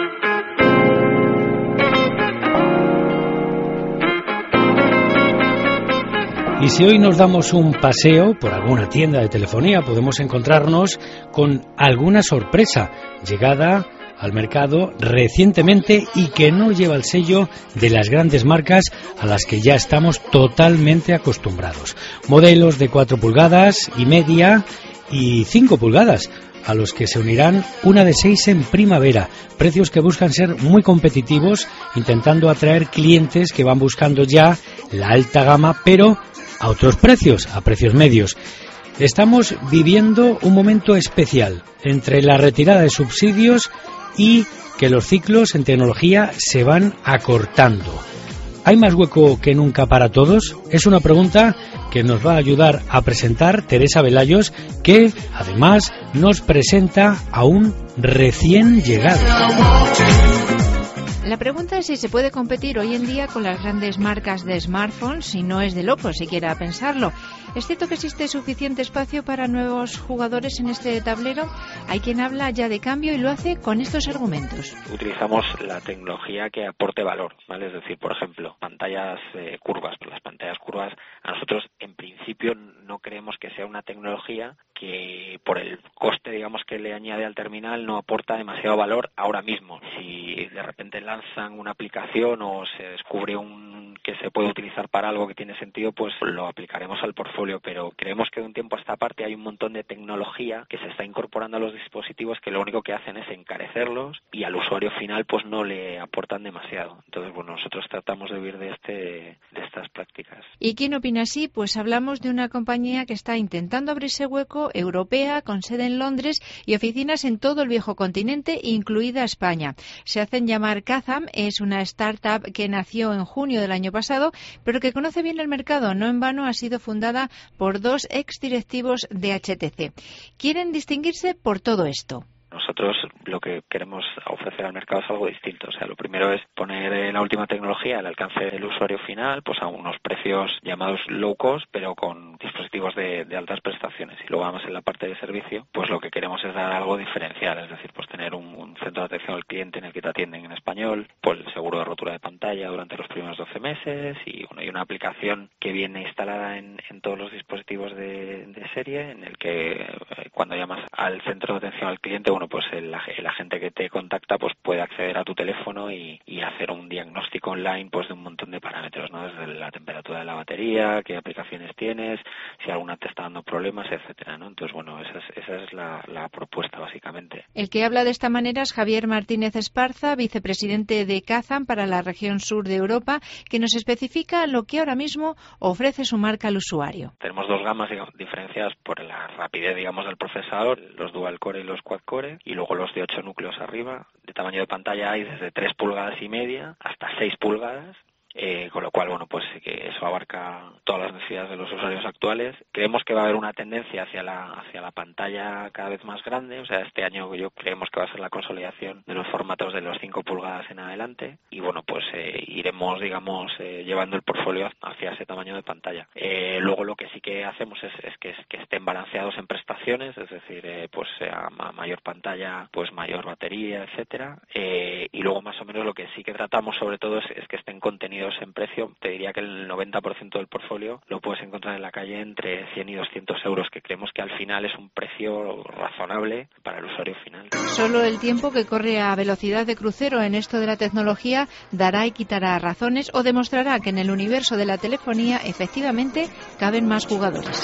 Y si hoy nos damos un paseo por alguna tienda de telefonía, podemos encontrarnos con alguna sorpresa llegada al mercado recientemente y que no lleva el sello de las grandes marcas a las que ya estamos totalmente acostumbrados. Modelos de cuatro pulgadas y media y cinco pulgadas, a los que se unirán una de seis en primavera, precios que buscan ser muy competitivos, intentando atraer clientes que van buscando ya la alta gama, pero a otros precios, a precios medios. Estamos viviendo un momento especial entre la retirada de subsidios y que los ciclos en tecnología se van acortando. ¿Hay más hueco que nunca para todos? Es una pregunta que nos va a ayudar a presentar Teresa Velayos, que además nos presenta a un recién llegado. La pregunta es si se puede competir hoy en día con las grandes marcas de smartphones, si no es de loco siquiera pensarlo. ¿Es cierto que existe suficiente espacio para nuevos jugadores en este tablero? Hay quien habla ya de cambio y lo hace con estos argumentos. Utilizamos la tecnología que aporte valor, ¿vale? Es decir, por ejemplo, pantallas eh, curvas. Pues las pantallas curvas a nosotros en principio no creemos que sea una tecnología que por el coste, digamos, que le añade al terminal no aporta demasiado valor ahora mismo. Si de repente lanzan una aplicación o se descubre un que se puede utilizar para algo que tiene sentido, pues lo aplicaremos al portfolio, pero creemos que de un tiempo a esta parte hay un montón de tecnología que se está incorporando a los dispositivos que lo único que hacen es encarecerlos y al usuario final pues no le aportan demasiado. Entonces, bueno, nosotros tratamos de huir de este de estas prácticas. ¿Y quién opina así? Pues hablamos de una compañía que está intentando abrirse hueco, europea, con sede en Londres y oficinas en todo el viejo continente, incluida España. Se hacen llamar Kazam, es una startup que nació en junio del año año pasado, pero que conoce bien el mercado. No en vano ha sido fundada por dos exdirectivos de H T C. Quieren distinguirse por todo esto. Nosotros lo que queremos ofrecer al mercado es algo distinto. O sea, lo primero es poner eh, la última tecnología al alcance del usuario final, pues a unos precios llamados low cost, pero con dispositivos de, de altas prestaciones. Y luego, además, en la parte de servicio, pues lo que queremos es dar algo diferencial, es decir, pues tener un, un centro de atención al cliente en el que te atienden en español, pues el seguro de rotura de pantalla durante los primeros doce meses y, bueno, y una aplicación que viene instalada en, en todos los dispositivos de, de serie, en el que eh, cuando llamas al centro de atención al cliente, bueno, pues el, el agente que te contacta pues puede acceder a tu teléfono y, y hacer un diagnóstico online pues de un montón de parámetros, ¿no? Desde la temperatura de la batería, qué aplicaciones tienes, si alguna te está dando problemas, etcétera, ¿no? Entonces, bueno, esa es, esa es la, la propuesta básicamente. El que habla de esta manera es Javier Martínez Esparza, vicepresidente de Kazam para la región sur de Europa, que nos especifica lo que ahora mismo ofrece su marca al usuario. Tenemos dos gamas, digamos, diferenciadas por la rapidez, digamos, del procesador, los dual core y los quad core, y luego los de ocho núcleos arriba. De tamaño de pantalla hay desde tres pulgadas y media hasta seis pulgadas. Eh, con lo cual, bueno, pues que eso abarca todas las necesidades de los usuarios actuales. Creemos que va a haber una tendencia hacia la hacia la pantalla cada vez más grande, o sea, este año yo creemos que va a ser la consolidación de los formatos de los cinco pulgadas en adelante y, bueno, pues eh, iremos, digamos, eh, llevando el portfolio hacia ese tamaño de pantalla. Eh, luego lo que sí que hacemos es, es que, que estén balanceados en prestaciones, es decir, eh, pues a mayor pantalla, pues mayor batería, etcétera. Eh, y luego más o menos lo que sí que tratamos sobre todo es, es que estén contenidos en precio. Te diría que el noventa por ciento del portfolio lo puedes encontrar en la calle entre cien y doscientos euros, que creemos que al final es un precio razonable para el usuario final. Solo el tiempo que corre a velocidad de crucero en esto de la tecnología dará y quitará razones o demostrará que en el universo de la telefonía efectivamente caben más jugadores.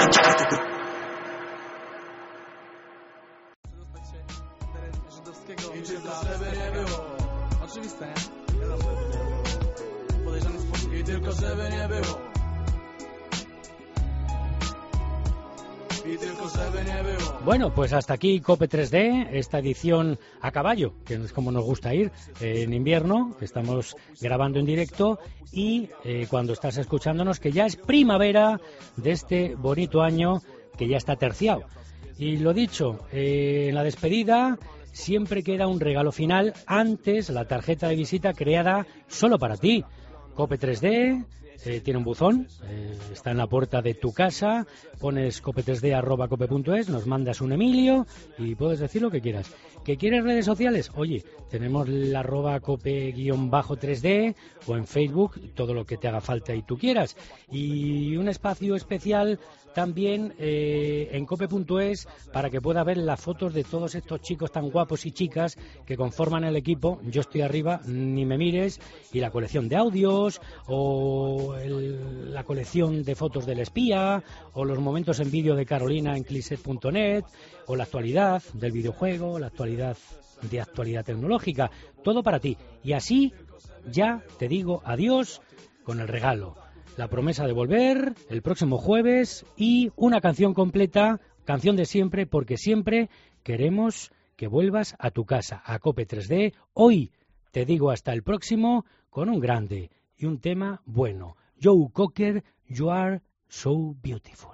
Bueno, pues hasta aquí COPE tres D, esta edición a caballo, que es como nos gusta ir eh, en invierno, que estamos grabando en directo y eh, cuando estás escuchándonos que ya es primavera de este bonito año que ya está terciado. Y lo dicho, eh, en la despedida siempre queda un regalo final, antes la tarjeta de visita creada solo para ti. COPE tres D eh, tiene un buzón, eh, está en la puerta de tu casa, pones cope tres d arroba cope punto es, nos mandas un Emilio y puedes decir lo que quieras. ¿Que quieres redes sociales? Oye, tenemos la arroba cope guión bajo tres d o en Facebook, todo lo que te haga falta y tú quieras. Y un espacio especial también eh, en cope punto es para que pueda ver las fotos de todos estos chicos tan guapos y chicas que conforman el equipo. Yo estoy arriba, ni me mires, y la colección de audios o el, la colección de fotos del espía o los momentos en vídeo de Carolina en cliset punto net o la actualidad del videojuego, la actualidad de actualidad tecnológica, todo para ti. Y así ya te digo adiós con el regalo. La promesa de volver el próximo jueves y una canción completa, canción de siempre, porque siempre queremos que vuelvas a tu casa, a COPE tres D. Hoy te digo hasta el próximo con un grande y un tema bueno. Joe Cocker, You Are So Beautiful.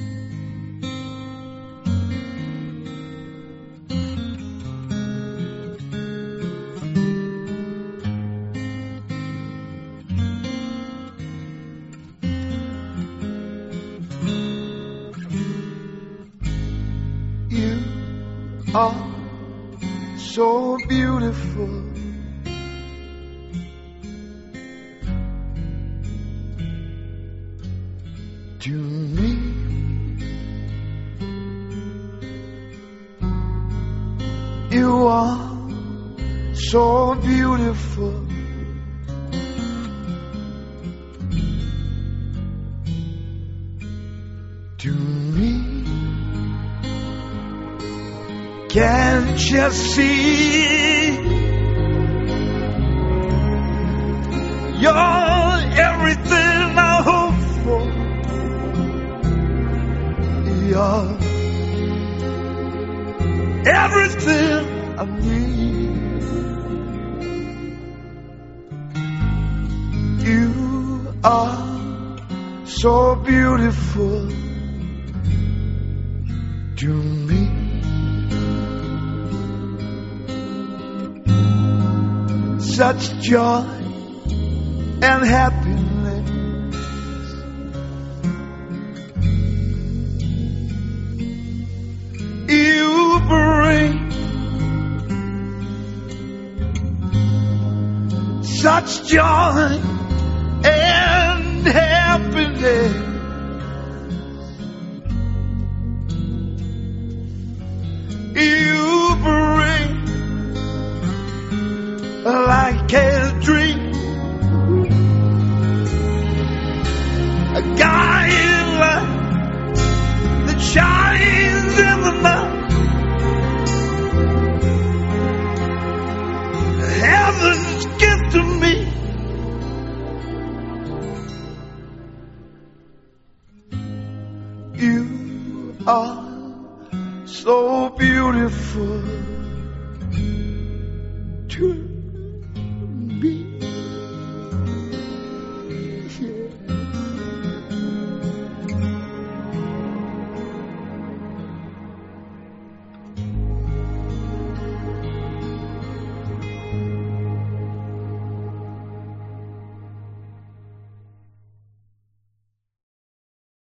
Are so beautiful. To me, you are so beautiful. To me, can't you see? You're everything I hope for. You're everything I need. You are so beautiful to me. Such joy and happiness. You bring such joy and happiness. You bring like a dream, a guiding light that shines in the night. Heaven's gift to me. You are so beautiful to